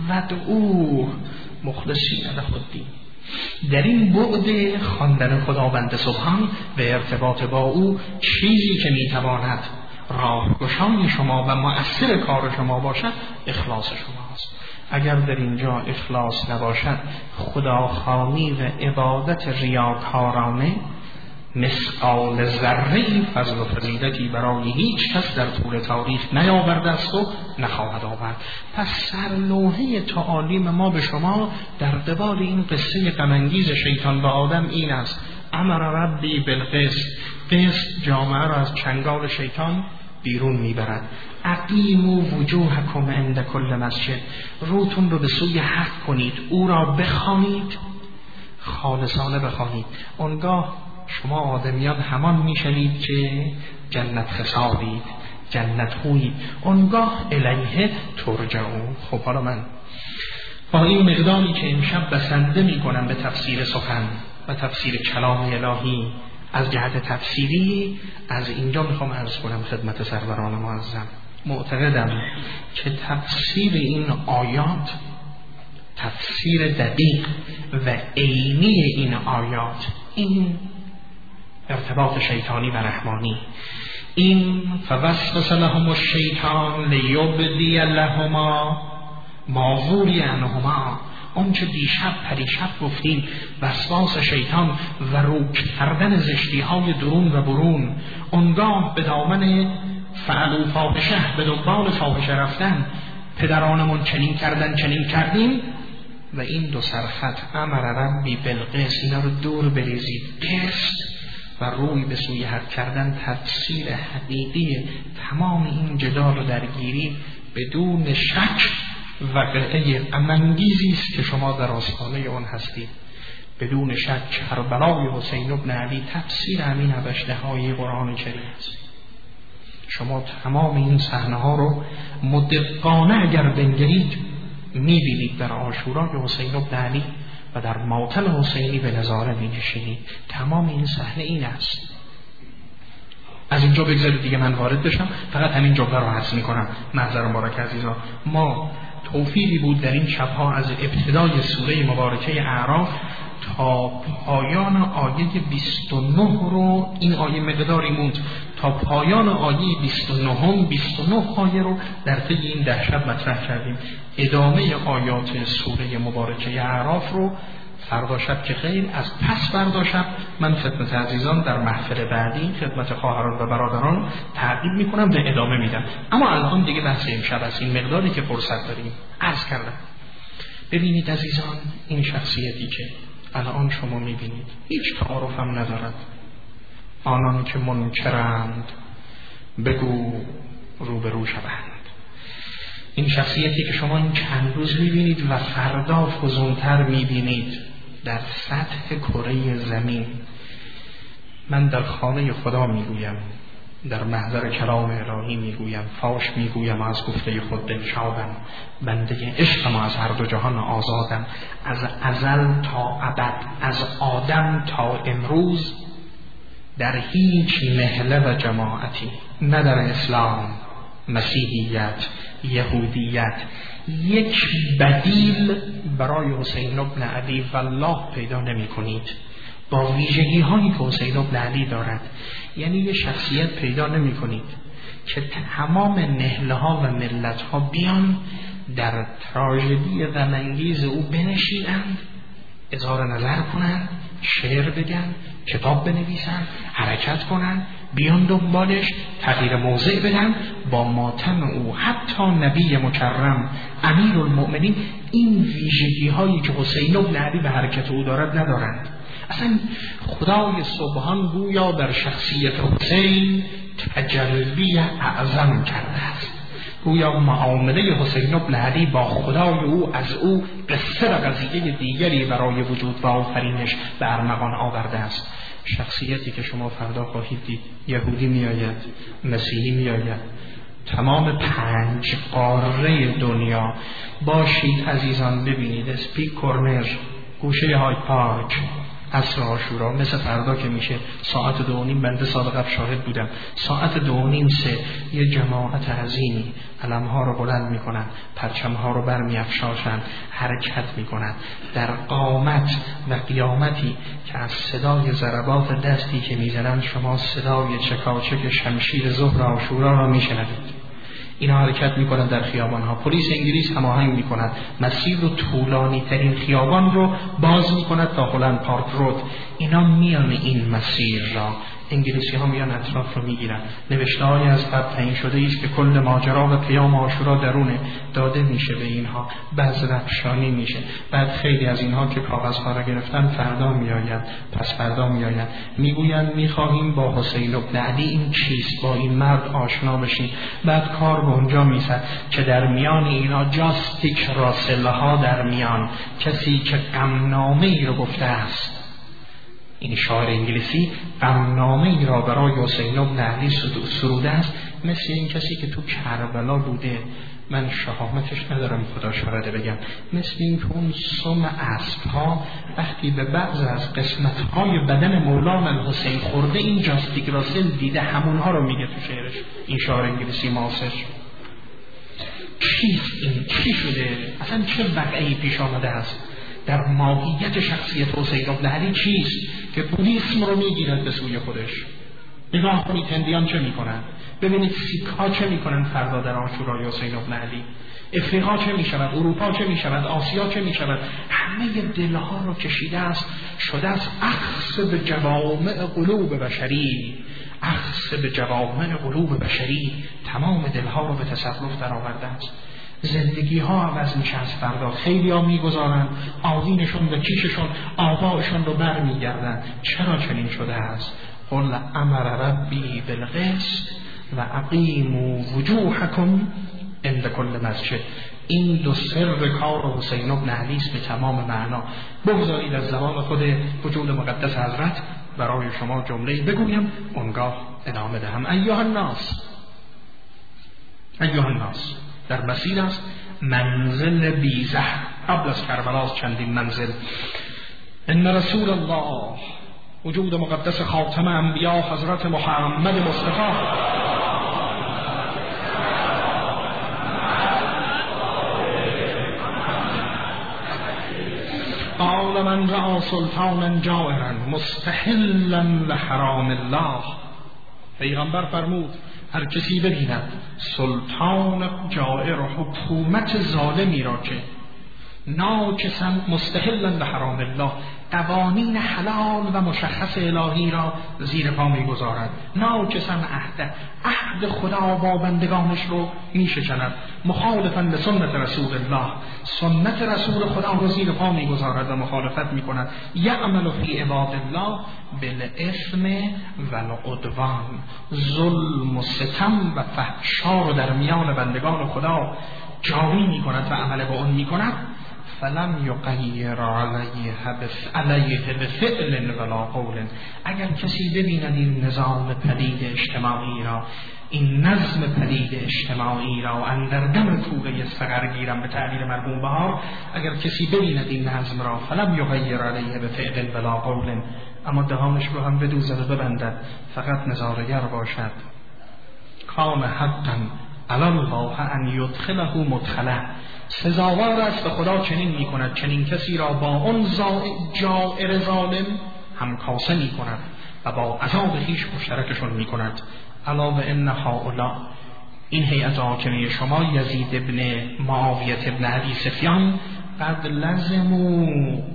Speaker 1: ودعوه مخلصین له الدین. در این بعد خواندن خداوند سبحان و ارتباط با او، چیزی که میتواند راهگشای شما و مؤثر کار شما باشد، اخلاص شماست. اگر در اینجا اخلاص نباشد، خداخوانی و عبادت ریاکارانه مثقال ذره‌ای فضل و فضیلتی برای هیچ کس در طول تاریخ نیاورده است و نخواهد آورد. پس سرلوحه تعالیم ما به شما در قبال این قصه غم‌انگیز شیطان با آدم این است: امر ربی بالقسط. قسط جامعه را از چنگال شیطان بیرون میبرد. اقیموا وجوهکم عند کل مسجد، روتون رو به سوی حق کنید، او را بخوانید، خالصانه بخوانید. اونگاه شما آدمیان همان میشنید که جنت خسابید، جنت خویید، اونگاه الیه ترجعون. خب حالا من با این مقداری که امشب بسنده میکنم به تفسیر سخن و تفسیر کلام الهی از جهت تفسیری، از اینجا میخوام عرض کنم خدمت سروران معظم، معتقدم که تفسیر این آیات، تفسیر دقیق و عینی این آیات، این ارتباط شیطانی و رحمانی، این فوسوس لهم الشیطان لیبدی لهما ما وری عنهما، اون چه دیشب پریشب گفتیم وسواس شیطان و رو کردن زشتی های درون و برون، اونگاه به دامن فعل و فاحشه، به دنبال فاحشه رفتن، پدرانمون چنین کردن چنین کردیم، و این دو سرخط امر ربی بالقسط، اینا رو دور بریزید، قسط و روی به سوی حق کردن. تفسیر حقیقی تمام این جدال و درگیری بدون شک واقعه غم‌انگیزی است که شما در آستانه اون هستید. بدون شک کربلای حسین بن علی تفسیر همین حبشته های قرآن کریم است. شما تمام این صحنه ها رو مدقانه اگر بنگرید میبینید در عاشورای حسین بن علی و در ماتم حسینی به نظاره مینشینید. تمام این صحنه این است. از اینجا بگذارید دیگه من وارد بشم، فقط همین جمله رو عرض میکنم. معذرت مبارک عزیزان، ما توفیقی بود در این شبها از ابتدای سوره مبارکه اعراف تا پایان آیه بیست و نه رو، این آیه مقداری موند تا پایان آیه بیست و نه، بیست و نه آیه رو در طی این ده شب مطرح کردیم. ادامه آیات سوره مبارکه اعراف رو فردا شب که خیر، از پس فردا شب من خدمت عزیزان در محفل بعدی خدمت خواهران و برادران تعقیب میکنم و ادامه میدم. اما الان دیگه بحث امشب از این مقداری که فرصت داریم عرض کردم. ببینید عزیزان، این شخصیتی که الان شما میبینید هیچ تعارف هم ندارد. آنان که منکرند بگو روبرو شوند. این شخصیتی که شما این چند روز میبینید و فردا فزونتر میبینید در سطح کره زمین، من در خانه خدا میگویم، در محضر کلام الهی میگویم، فاش میگویم، از گفته خود دلشادم، بنده عشقم، از هر دو جهان آزادم، از ازل تا ابد، از آدم تا امروز در هیچ مهله و جماعتی، نه در اسلام، مسیحیت، یهودیت، یک بدیل برای حسین بن علی والله پیدا نمی کنید با ویژگی هایی که حسین بن علی دارد. یعنی یه شخصیت پیدا نمی کنید که تمام نهله ها و ملت ها بیان در تراژدی غم‌انگیز او بنشینند، اظهار نظر کنند، شعر بگن، کتاب بنویسن، حرکت کنن، بیان دنبالش، تغییر موضع بدن، با ماتم او حتی نبی مکرم امیر المؤمنین این ویژگی هایی که حسین بن علی به حرکت او دارد ندارند. اصلا خدای سبحان گویا در شخصیت حسین تجلی اعظم کرده است. گویا معامله حسین بن علی با خدای او از او قصه و قضیه دیگری برای وجود و آفرینش به ارمغان آورده است. شخصیتی که شما فردا خواهید دید، یهودی می آید، مسیحی می آید، تمام پنج قاره دنیا باشید عزیزان ببینید. اسپیک کورنر، گوشه های پارک، عصر عاشورا، مثل فردا که میشه ساعت دو و نیم، بنده سال قبل شاهد بودم، ساعت دو و نیم سه یه جماعت عظیمی علمها رو بلند میکنن، پرچمها رو برمی افشاشن، حرکت میکنن در قامت و قیامتی که از صدای ضربات دستی که میزنن شما صدای چکاچک شمشیر ظهر عاشورا را میشنوید. اینا حرکت میکنن در خیابان ها. پلیس انگلیس هماهنگ میکند، مسیر رو طولانی ترین خیابان رو باز میکند تا هلند پارک رود. اینا میان این مسیر را انگلیسی ها میان اطراف رو میگیرن، نوشته های از قبل تعیین شده است که کل ماجرا و قیام عاشورا درونه داده میشه به اینها، بزرفشانی میشه. بعد خیلی از اینها که کاغذها را گرفتن فردا میآیند، پس فردا میآیند، میگویند میخواهیم با حسین بن علی این چیست، با این مرد آشنا بشیم. بعد کار به اونجا میسد که در میان اینا جاستیک راسل ها در میان، کسی که غمنامه ای رو گفته است. این شاعر انگلیسی غمنامه ای را برای حسین بن علی سروده است، مثل این کسی که تو کربلا بوده. من شهامتش ندارم خدا شاهده بگم، مثل این که اون سم اسب ها وقتی به بعض از قسمت های بدن مولانا الحسین خورده، این جاستیک راسل دیده همونها رو میگه تو شعرش. این شاعر انگلیسی معاصر چیست این؟ چی شده؟ اصلا چه وقعی پیش آمده است در ماهیت شخصیت حسین بن علی؟ چیست که پولیسم رو میگیرد به سوی خودش؟ نگاه کنید هندیان چه میکنن، ببینید سیک ها چه میکنن فردا در عاشورای حسین بن علی، افریقا چه میشود، اروپا چه میشود، آسیا چه میشود. همه دلها رو کشیده است، شده است اخس به جوامع قلوب بشری، اخس به جوامع قلوب بشری، تمام دلها رو به تصرف در آورده است. زندگی ها عوض میشه از فردا. خیلی ها میگذارن آدینشون و کیششون آبایشون رو بر میگردن. چرا چنین شده است؟ قل امر ربی بالقسط و اقیموا وجوهکم عند کل مسجد. این دو سر کار حسین بن علی است به تمام معنا. بگذارید از زبان خود وجود مقدس حضرت برای شما جمله بگویم، اونگاه ادامه دهم. ایها الناس، ایها الناس، در مسیر است منزل بیزهر، قبل از کربلا چندین منزل. ان رسول الله، وجود مقدس خاتم انبیا حضرت محمد مصطفی قال من رأى سلطانا جائرا مستحلا لحرام الله. پیغمبر فرمود هر کسی ببیند سلطان جائر و حکومت ظالمی را که ناکسا مستحلا لحرام الله، قوانین حلال و مشخص الهی را زیر پا میگذارد، ناکسا عهد عهد خدا با بندگانش رو میشکند، مخالفا به سنت رسول الله، سنت رسول خدا رو زیر پا میگذارد و مخالفت میکند. یعمل فی عباد الله بالاثم والعدوان، ظلم و ستم و فحشا رو در میان بندگان خدا جاری میکند و عمل با اون میکند. فلم یغیر علیه بفعل ولا قول. اگر کسی ببیند این نظام پدید اجتماعی را، این نظم پدید اجتماعی را اندر دم کوره سقر گیرم به تعبیر مرحوم بهار، اگر کسی ببیند این نظم را، فلم یغیر علیه بفعل ولا قول، اما دهانش رو هم بدوزد و ببندد، فقط نظارگر باشد، کان حقا علی الله ان یدخله مدخله، سزاوار است به خدا چنین می کند، چنین کسی را با اون جائر ظالم همکاسه می کند و با عذاب خویش مشترکشون می کند. علاوه ان هؤلاء، این هیئت حاکمه شما، یزید ابن معاویه ابن ابی سفیان، قد لزموا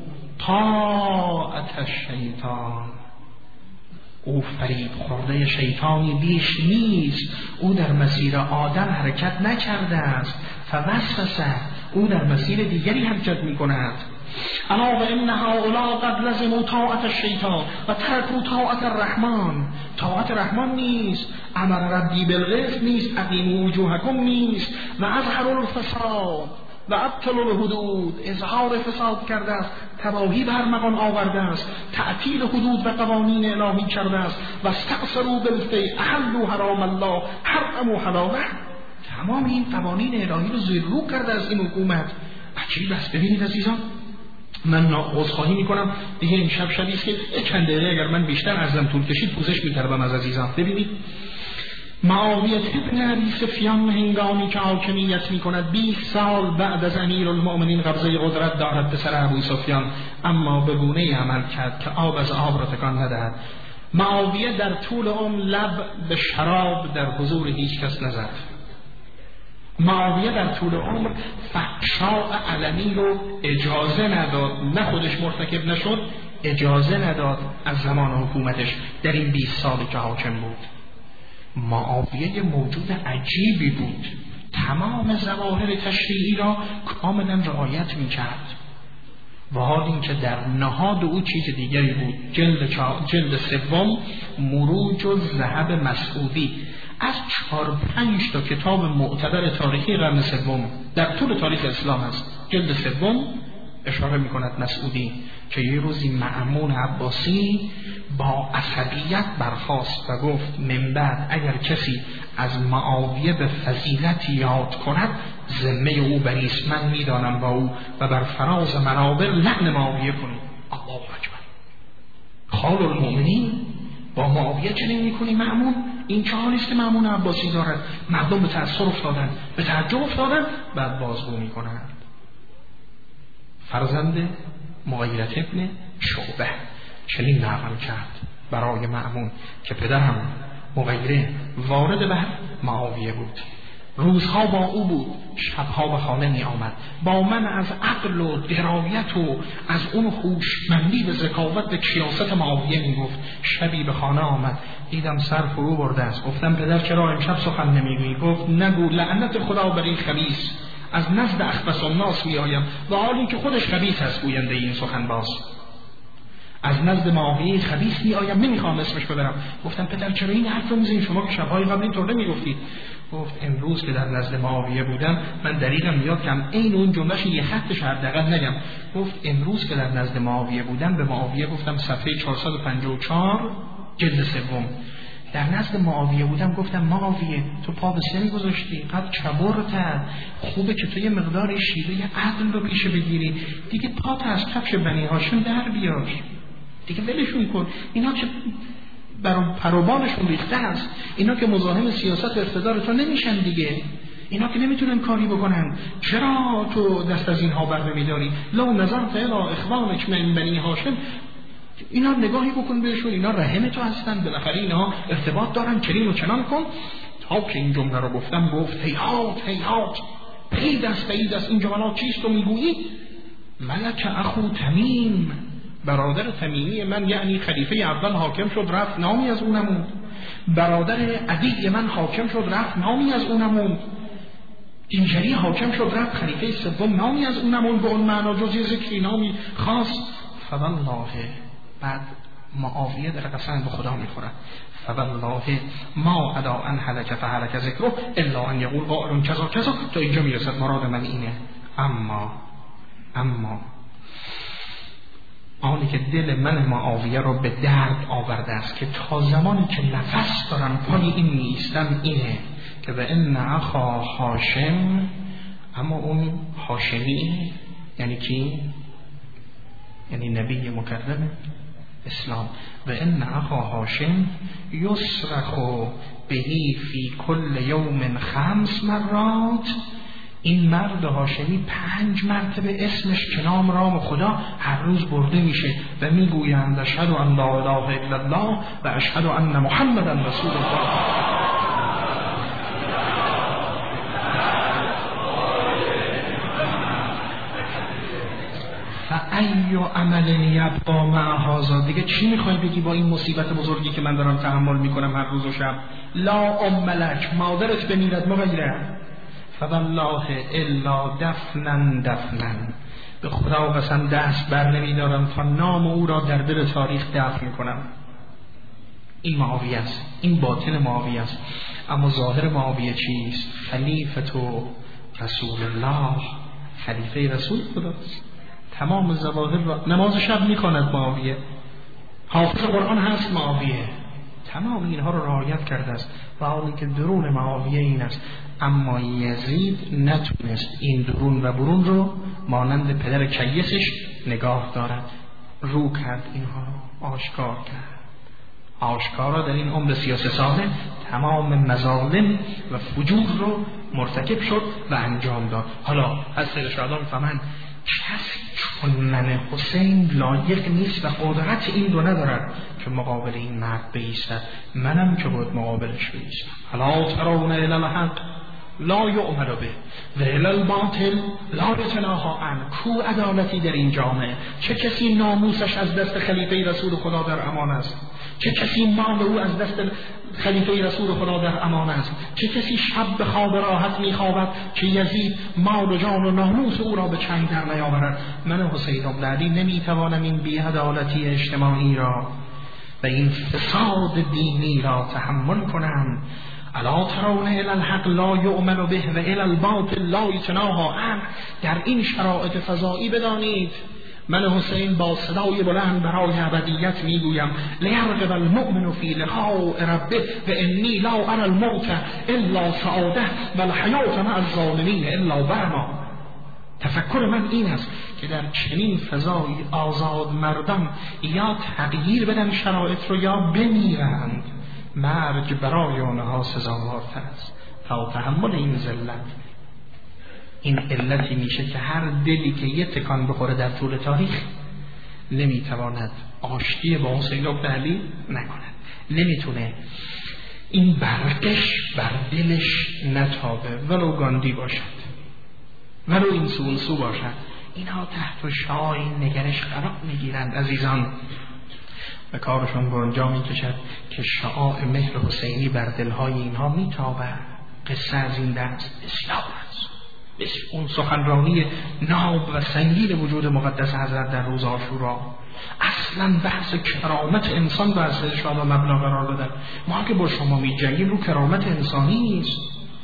Speaker 1: طاعت الشیطان، او فریب خورده شیطانی بیش نیست، او در مسیر آدم حرکت نکرده است، فوسوسه، او در مسیر دیگری حرکت می کند. علاوه ان هؤلاء قد لزموا طاعت الشیطان و ترکوا طاعت الرحمن، طاعت رحمان نیست، امر ربی بالقسط نیست، اقیموا وجوهکم نیست، و اظهروا الفساد و ابطلوا الحدود، اظهار فساد کرده است، تباهی بر مقام آورده است، تعطیل حدود و قوانین الهی کرده است، و استأثروا بالفی احلوا حرام الله حرموا حلاله، تمام این قوانین الهی رو زیر رو کرده از این حکومت. عجیب است. ببینید عزیزان، من عذرخواهی میکنم دیگه این شب شبی است که چند دقیقه اگر من بیشتر ارزم طول کشید پوزش میکردم از عزیزان. ببینید معاویه ابن ابی سفیان هنگامی که حاکمیت میکند بیست سال بعد از امیرالمؤمنین قبضه قدرت دارد به سر ابو سفیان، اما به گونه‌ای عمل کرد که آب از آب را تکان ندهد. معاویه در طول عمر لب به شراب در حضور هیچ کس نزد. معاویه در طول عمر فحشاء علنی رو اجازه نداد، نه خودش مرتکب نشد، اجازه نداد از زمان حکومتش در این بیست سالی که حاکم بود. معاویه موجود عجیبی بود، تمام ظواهر تشریعی را کاملا رعایت می‌کرد و حال این که در نهاد او چیز دیگری بود. جلد, جلد سوم مروج و ذهب مسعودی از چهار پنج تا کتاب معتبر تاریخی قرن سوم در طول تاریخ اسلام است. جلد سوم اشاره می‌کند مسعودی که یه روزی مأمون عباسی با عصبیت برخاست و گفت من بعد اگر کسی از معاویه به فضیلت یاد کند ذمه او بریست، من میدانم با او و بر فراز منابر لعن معاویه کنید. الله اکبر. خال المؤمنین با معاویه چنین میکنی مأمون؟ این چه حالی است که مأمون عباسی دارد؟ مردم به تأثر افتادن، به تعجب افتادن، بعد بازگو میکنند. فرزند مغیرة ابن شعبه چنین نقل کرد برای مأمون که پدرم مغیره وارد بر معاویه بود، روزها با او بود، شبها به خانه می آمد، با من از عقل و درایت و از اون هوشمندی و ذکاوت به سیاست معاویه می گفت. شبی به خانه آمد، دیدم سر فرو برده است. گفتم پدر چرا امشب سخن نمیگویی؟ گفت نگو، لعنت خدا بر این خبیث، از نزد اخبث الناس می آیم و حالی که خودش خبیث است گوینده این سخن باز. از نزد معاویه خبیث می آیم، نمیخوام اسمش ببرم. گفتم پدر چرا این حرف رو میزنید؟ شما که شبهای قبل اینطور نمیگفتید. گفت امروز که در نزد معاویه بودم، من دقیقاً یاد کردم عین اون جملهش یه خطش حداقل نگم. گفت امروز که در نزد معاویه بودم به معاویه گفتم صفحه چهارصد و پنجاه و چهار جلد سوم، در نزد معاویه بودم گفتم معاویه تو پا به سن گذاشتی، قد کبرت، خوبه که تو یه مقدار شیوه عدل رو پیش بگیری دیگه، پات از کفش بنی هاشم در بیار دیگه، ولشون کن. اینا که برام پروبانشون ریخته است، اینا که مزاحم سیاست و اقتدار تو نمیشن دیگه، اینا که نمیتونن کاری بکنن، چرا تو دست از اینها بر نمیداری؟ لو نظرت الی اخوانک من بنی هاشم، اینا نگاهی بکن بهشون، اینا رحم تو هستن، بالاخره اینا ارتباط دارن، چنین و چنان کن. تا که این جمله رو گفتم گفت هیهات هیهات، بعید است بعید است، این جملات چیست تو میگویی؟ ملک اخو تمیم، برادر تمیمی من یعنی خلیفه اول حاکم شد رفت، نامی از اون نموند. برادر عدی من حاکم شد رفت، نامی از اون نموند. اینجری حاکم شد رفت، خلیفه سوم نامی از اون نموند، به اون معنا جز یه ذکری نامی خاص. فوالله، بعد معاویه در قسم به خدا میخورد، فوالله ما ادا ان هلک فهلک ذکره الا ان یقول قائل کذا کذا، تا اینجا میرسد مراد من اینه. اما اما آنی که دل من معاویه رو به درد آورده است که تا زمانی که نفس دارم پای این نیستم اینه که به ان اخا هاشم، اما اون هاشمی یعنی کی؟ یعنی نبی مکرم اسلام. و ان اخا هاشم یصرخ بهی فی کل یوم خمس مرات، این مرد هاشمی پنج مرتبه اسمش که نام رام خدا هر روز برده میشه و میگویند اشهد ان لا اله الا الله و اشهد ان محمدا رسول الله. فای عمل یبقا مع هذا، دیگه چی میخوای بگی با این مصیبت بزرگی که من دارم تحمل میکنم هر روز و شب؟ لا ام لک، مادرت بمیرد مغیره، فوالله الا دفنن دفنن، به خدا قسم دست بر نمیدارم تا نام او را در دل تاریخ دفن کنم. این معاویه است، این باطن معاویه است. اما ظاهر معاویه چیست؟ خلیفت رسول الله، خلیفه رسول خداست. تمام ظواهر را، نماز شب میکند معاویه، حافظ قرآن هست معاویه، تمام اینها رو رعایت کرده است و حالی که درون معاویه این است. اما یزید نتونست این درون و برون رو مانند پدر کیسش نگاه دارد، رو کرد اینها رو آشکار کرد. آشکارا در این عمر سی و سه ساله تمام مظالم و فجور رو مرتکب شد و انجام داد. حالا از سر شادان فهمن کسی چون من حسین لایق نیست و قدرت این رو ندارد که مقابل این مرد بایستد، منم که باید مقابلش بایستم. حالا ترون الی الحق، لا یؤمن به و الی الباطل لا یتناهی عنه. کو عدالتی در این جامعه؟ چه کسی ناموسش از دست خلیفه رسول خدا در امان است؟ چه کسی مال او از دست خلیفه رسول خدا در امان است؟ چه کسی شب به خواب راحت میخوابد که یزید مال و جان و ناموس او را به چنگ در نیاورد؟ من حسین بن علی نمیتوانم این بی‌عدالتی اجتماعی را و این فساد دینی را تحمل کنم. الا ترون الی الحق لا یؤمن به و الی الباطل لا یتناهی عنه. در این شرایط فضایی بدانید من حسین با صدای بلند برای ابدیت میگویم لیرغب المؤمن فی لقاء ربه و انی لا اری الموت الا سعاده و الحیات مع الظالمین الا برما. تفکر من این است که در چنین فضای آزاد مردم یا تغییر بدن شرایط رو یا بمیرند. مرگ برای آنها سزاوارتر است تا تحمل این ذلت. این علتی میشه که هر دلی که یه تکان بخوره در طول تاریخ نمیتواند آشتی با حسین بن علی نکند، نمیتونه این برقش بر دلش نتابه، ولو گاندی باشد، ولو این سو سو باشد. اینها تحت شعاع این نگرش قرار میگیرند عزیزان و کارشون به اونجا میکشد که شعاع مهر حسینی بر دلهای اینها میتابه. قصه از این دست بسیار است، مثل اون سخنرانی ناب و سنگین وجود مقدس حضرت در روز عاشورا. اصلا بحث کرامت انسان رو از ارشاد و مبنا قرار دادن. ما که با شما میجنگیم رو کرامت انسانی نیست.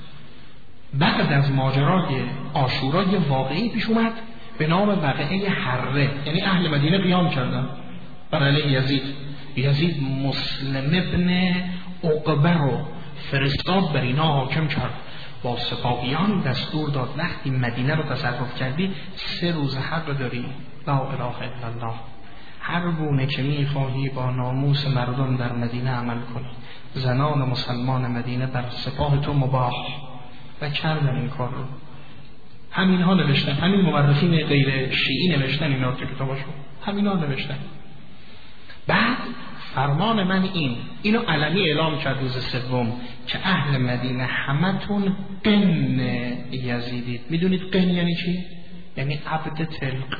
Speaker 1: بعد از ماجرای عاشورا یه واقعی پیش اومد به نام واقعه حره، یعنی اهل مدینه قیام کردن بر علیه یزید. یزید مسلم ابن عقبه رو فرستاد بر اینا حاکم کرد، با سپاهیان دستور داد وقتی مدینه رو تصرف کردی سه روز حق داری لا اله الا الله، هر گونه که میخواهی با ناموس مردم در مدینه عمل کنی. زنان مسلمان مدینه بر سپاه تو مباح و کردن این کار رو. همین ها نوشتن، همین مورخین غیر شیعی نوشتن اینا رو تو کتاباشون، همین ها نوشتن. بعد فرمان من این اینو علنی اعلام کرد روز سوم که اهل مدینه همتون قن یزیدید. میدونید قن یعنی چی؟ یعنی عبد تلق،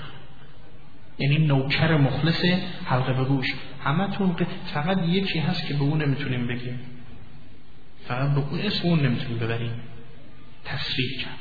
Speaker 1: یعنی نوکر مخلص حلقه به گوش. همتون قن. فقط یکی هست که به اون نمیتونیم بگیم، فقط به اون اسم اون نمیتونیم ببریم. تصریح کرد.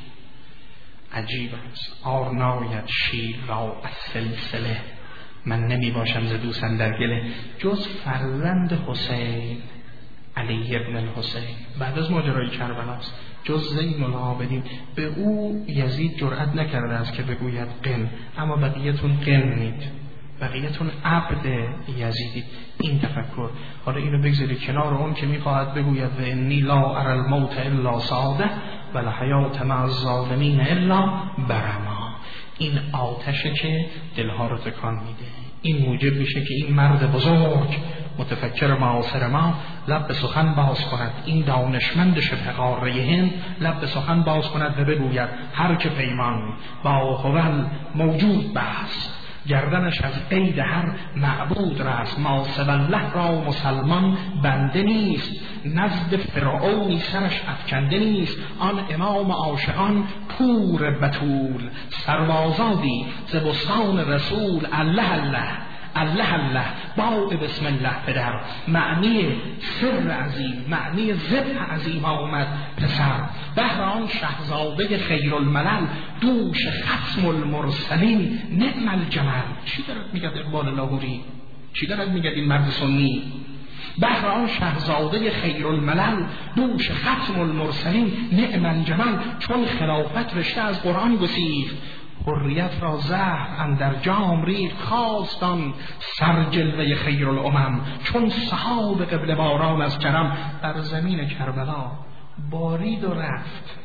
Speaker 1: عجیب است. آرناید شیر را از سلسله، من نمی باشم ز دوستن در گله، جز فرزند حسین علی ابن الحسین. بعد از ماجرای کربلاست جز زین العابدین. به او یزید جرأت نکرده است که بگوید قن، اما بقیه‌تون قنید، بقیه‌تون عبد یزیدید. این تفکر. حالا اینو بگذارید کنار اون که میخواهد بگوید و انی لا اری الموت الا سعاده و الحیات مع الظالمین الا برما. این آتشه که دلها رو تکان میده. این موجب میشه که این مرد بزرگ متفکر معاصر ما لب به سخن باز کند. این دانشمند شبه قاره هند لب به سخن باز کند و بگوید هر که پیمان با هوال موجود بس، گردنش از قید هر معبود رست. ما سوی الله را مسلمان بنده نیست، نزد فرعونی سرش افکنده نیست. آن امام عاشقان پور بتول، سروازادی ز بستان رسول. الله الله الله الله با بسم الله پدر. معنی سر عظیم، معنی ذبح عظیم آمد پسر. بهران شهزاده خیر الملل، دوش ختم المرسلین نعم الجمل. چی دارد میگد اقبال لاهوری؟ چی دارد میگد این مرد سنی؟ بهران شهزاده خیر الملل، دوش ختم المرسلین نعم الجمل. چون خلافت رشته از قرآن گسیخت، حریت را زهر اندر جام ریخت. خواستان سر جلوه خیر الامم، چون سحاب قبل باران از کرم. بر زمین کربلا بارید و رفت.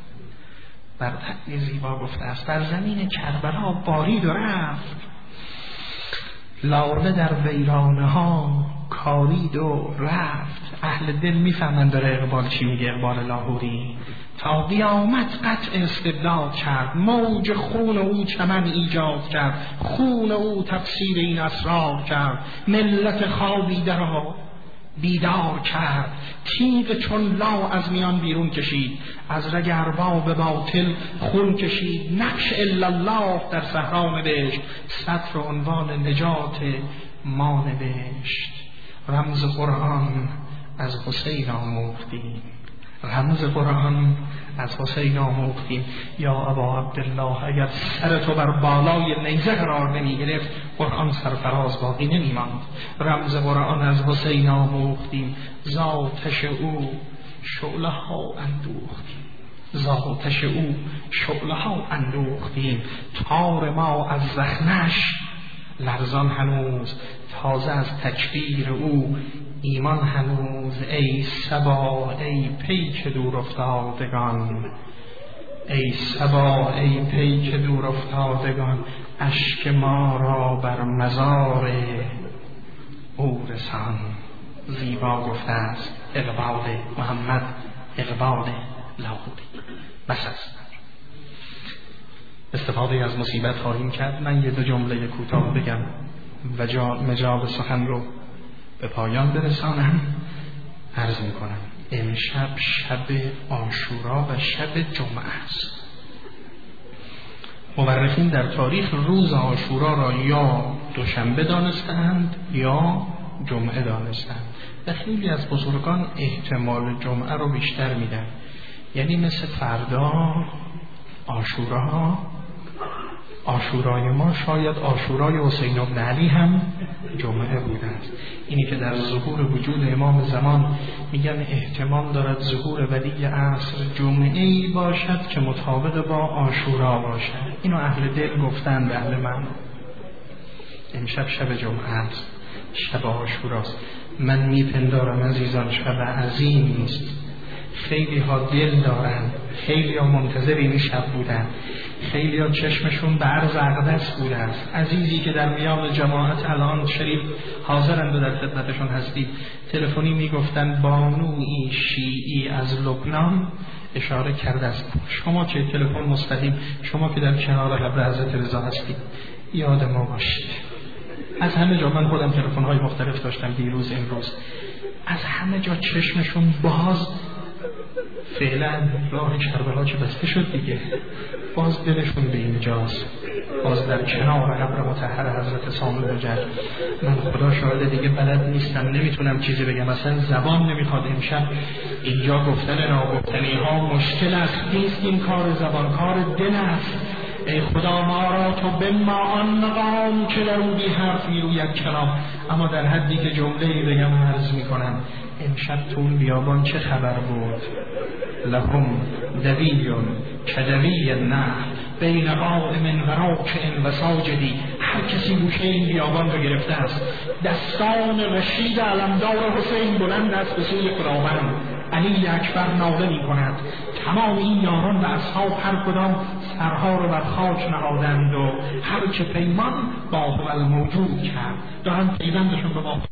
Speaker 1: بر طبع زیبا گفته است بر زمین کربلا بارید و رفت. لاله در ویرانه ها کارید و رفت. اهل دل میفهمند داره اقبال چی میگه. اقبال لاهوری تا قیامت قطع استبداد کرد، موج خون او چمن ایجاد کرد. خون او تفسیر این اسرار کرد. ملت خوابیده را بیدار کرد، تیغ چون لا از میان بیرون کشید، از رگ ارباب باطل خون کشید. نقش الا الله در صحرا نوشت، سطر و عنوان نجات ما نوشت. رمز قرآن از حسین آموختیم، رمز قرآن از حسین آموختیم. یا ابا عبدالله اگر سر تو بر بالای نیزه قرار نمی گرفت قرآن سرفراز باقی نمی ماند. رمز قرآن از حسین آموختیم، ذاتش او شعله ها اندوختیم، ذاتش او شعله ها اندوختیم. تار ما از زخمش لرزان هنوز، تازه از تکبیر او ایمان هنوز. ای صبا ای پیک دور افتادگان، ای صبا ای پیک دور افتادگان، اشک ما را بر مزار او رسان. زیبا گفته است اقبال محمد، اقبال لاهوری. بس است، استفاده از مصیبت خواهیم کرد. من یه دو جمله کوتاه بگم و مجال سخن رو به پایان برسانم. عرض میکنم امشب شب عاشورا و شب جمعه است. مورخین در تاریخ روز عاشورا را یا دوشنبه دانستند یا جمعه دانستند و خیلی از بزرگان احتمال جمعه رو بیشتر میدن، یعنی مثل فردا عاشورا، عاشورای ما شاید عاشورای حسین بن علی هم جمعه بوده است. اینی که در ظهور وجود امام زمان میگن احتمال دارد ظهور ولی عصر جمعه‌ای باشد که مطابق با عاشورا باشد. اینو اهل دل گفتن به اهل من. امشب شب جمعه است، شب عاشوراست. من میپندارم عزیزان شب عظیمی است. خیلی ها دل دارن، خیلی ها منتظر این شب بودن، خیلی ها چشمشون به عرض اقدس بوده است. عزیزی که در میان جماعت الان شریف حاضرند و در خدمتشون هستید، تلفنی میگفتن بانوی شیعی از لبنان اشاره کرده است. شما که تلفن مستقیم، شما که در کنار قبر حضرت رضا هستید، یاد ما باشید. از همه جا، من خودم تلفن‌های مختلف داشتم دیروز امروز، از همه جا چشمشون باز، فعلا راه کربلا چه بسته شد دیگه، باز دلشون به اینجاست، باز در کنار قبر مطهر حضرت سامع الجد. من خدا شاهده دیگه بلد نیستم، نمیتونم چیزی بگم، اصلا زبان نمیخواد. امشب اینجا گفتن ناگفتنی ها مشکل است، نیست این کار زبان، کار دل است. ای خدا ما را تو به ما آن مقام که در اون بی حرف میروید کلام. اما در حدی که جمله‌ای بگم عرض میکنم، امشب تو اون بیابان چه خبر بود؟ لهم دویون کدوی النحل بین قائم و راکع و ساجدی. هر کسی گوشه این بیابان رو گرفته است. دستان رشید علمدار حسین بلند است به سوی خداوند. علی اکبر ناله می کند. تمام این یاران و اصحاب هر کدام سرها رو بر خاک نهادند و هر چه پیمان با هو الموجود کرد، دارن پیوندشون به با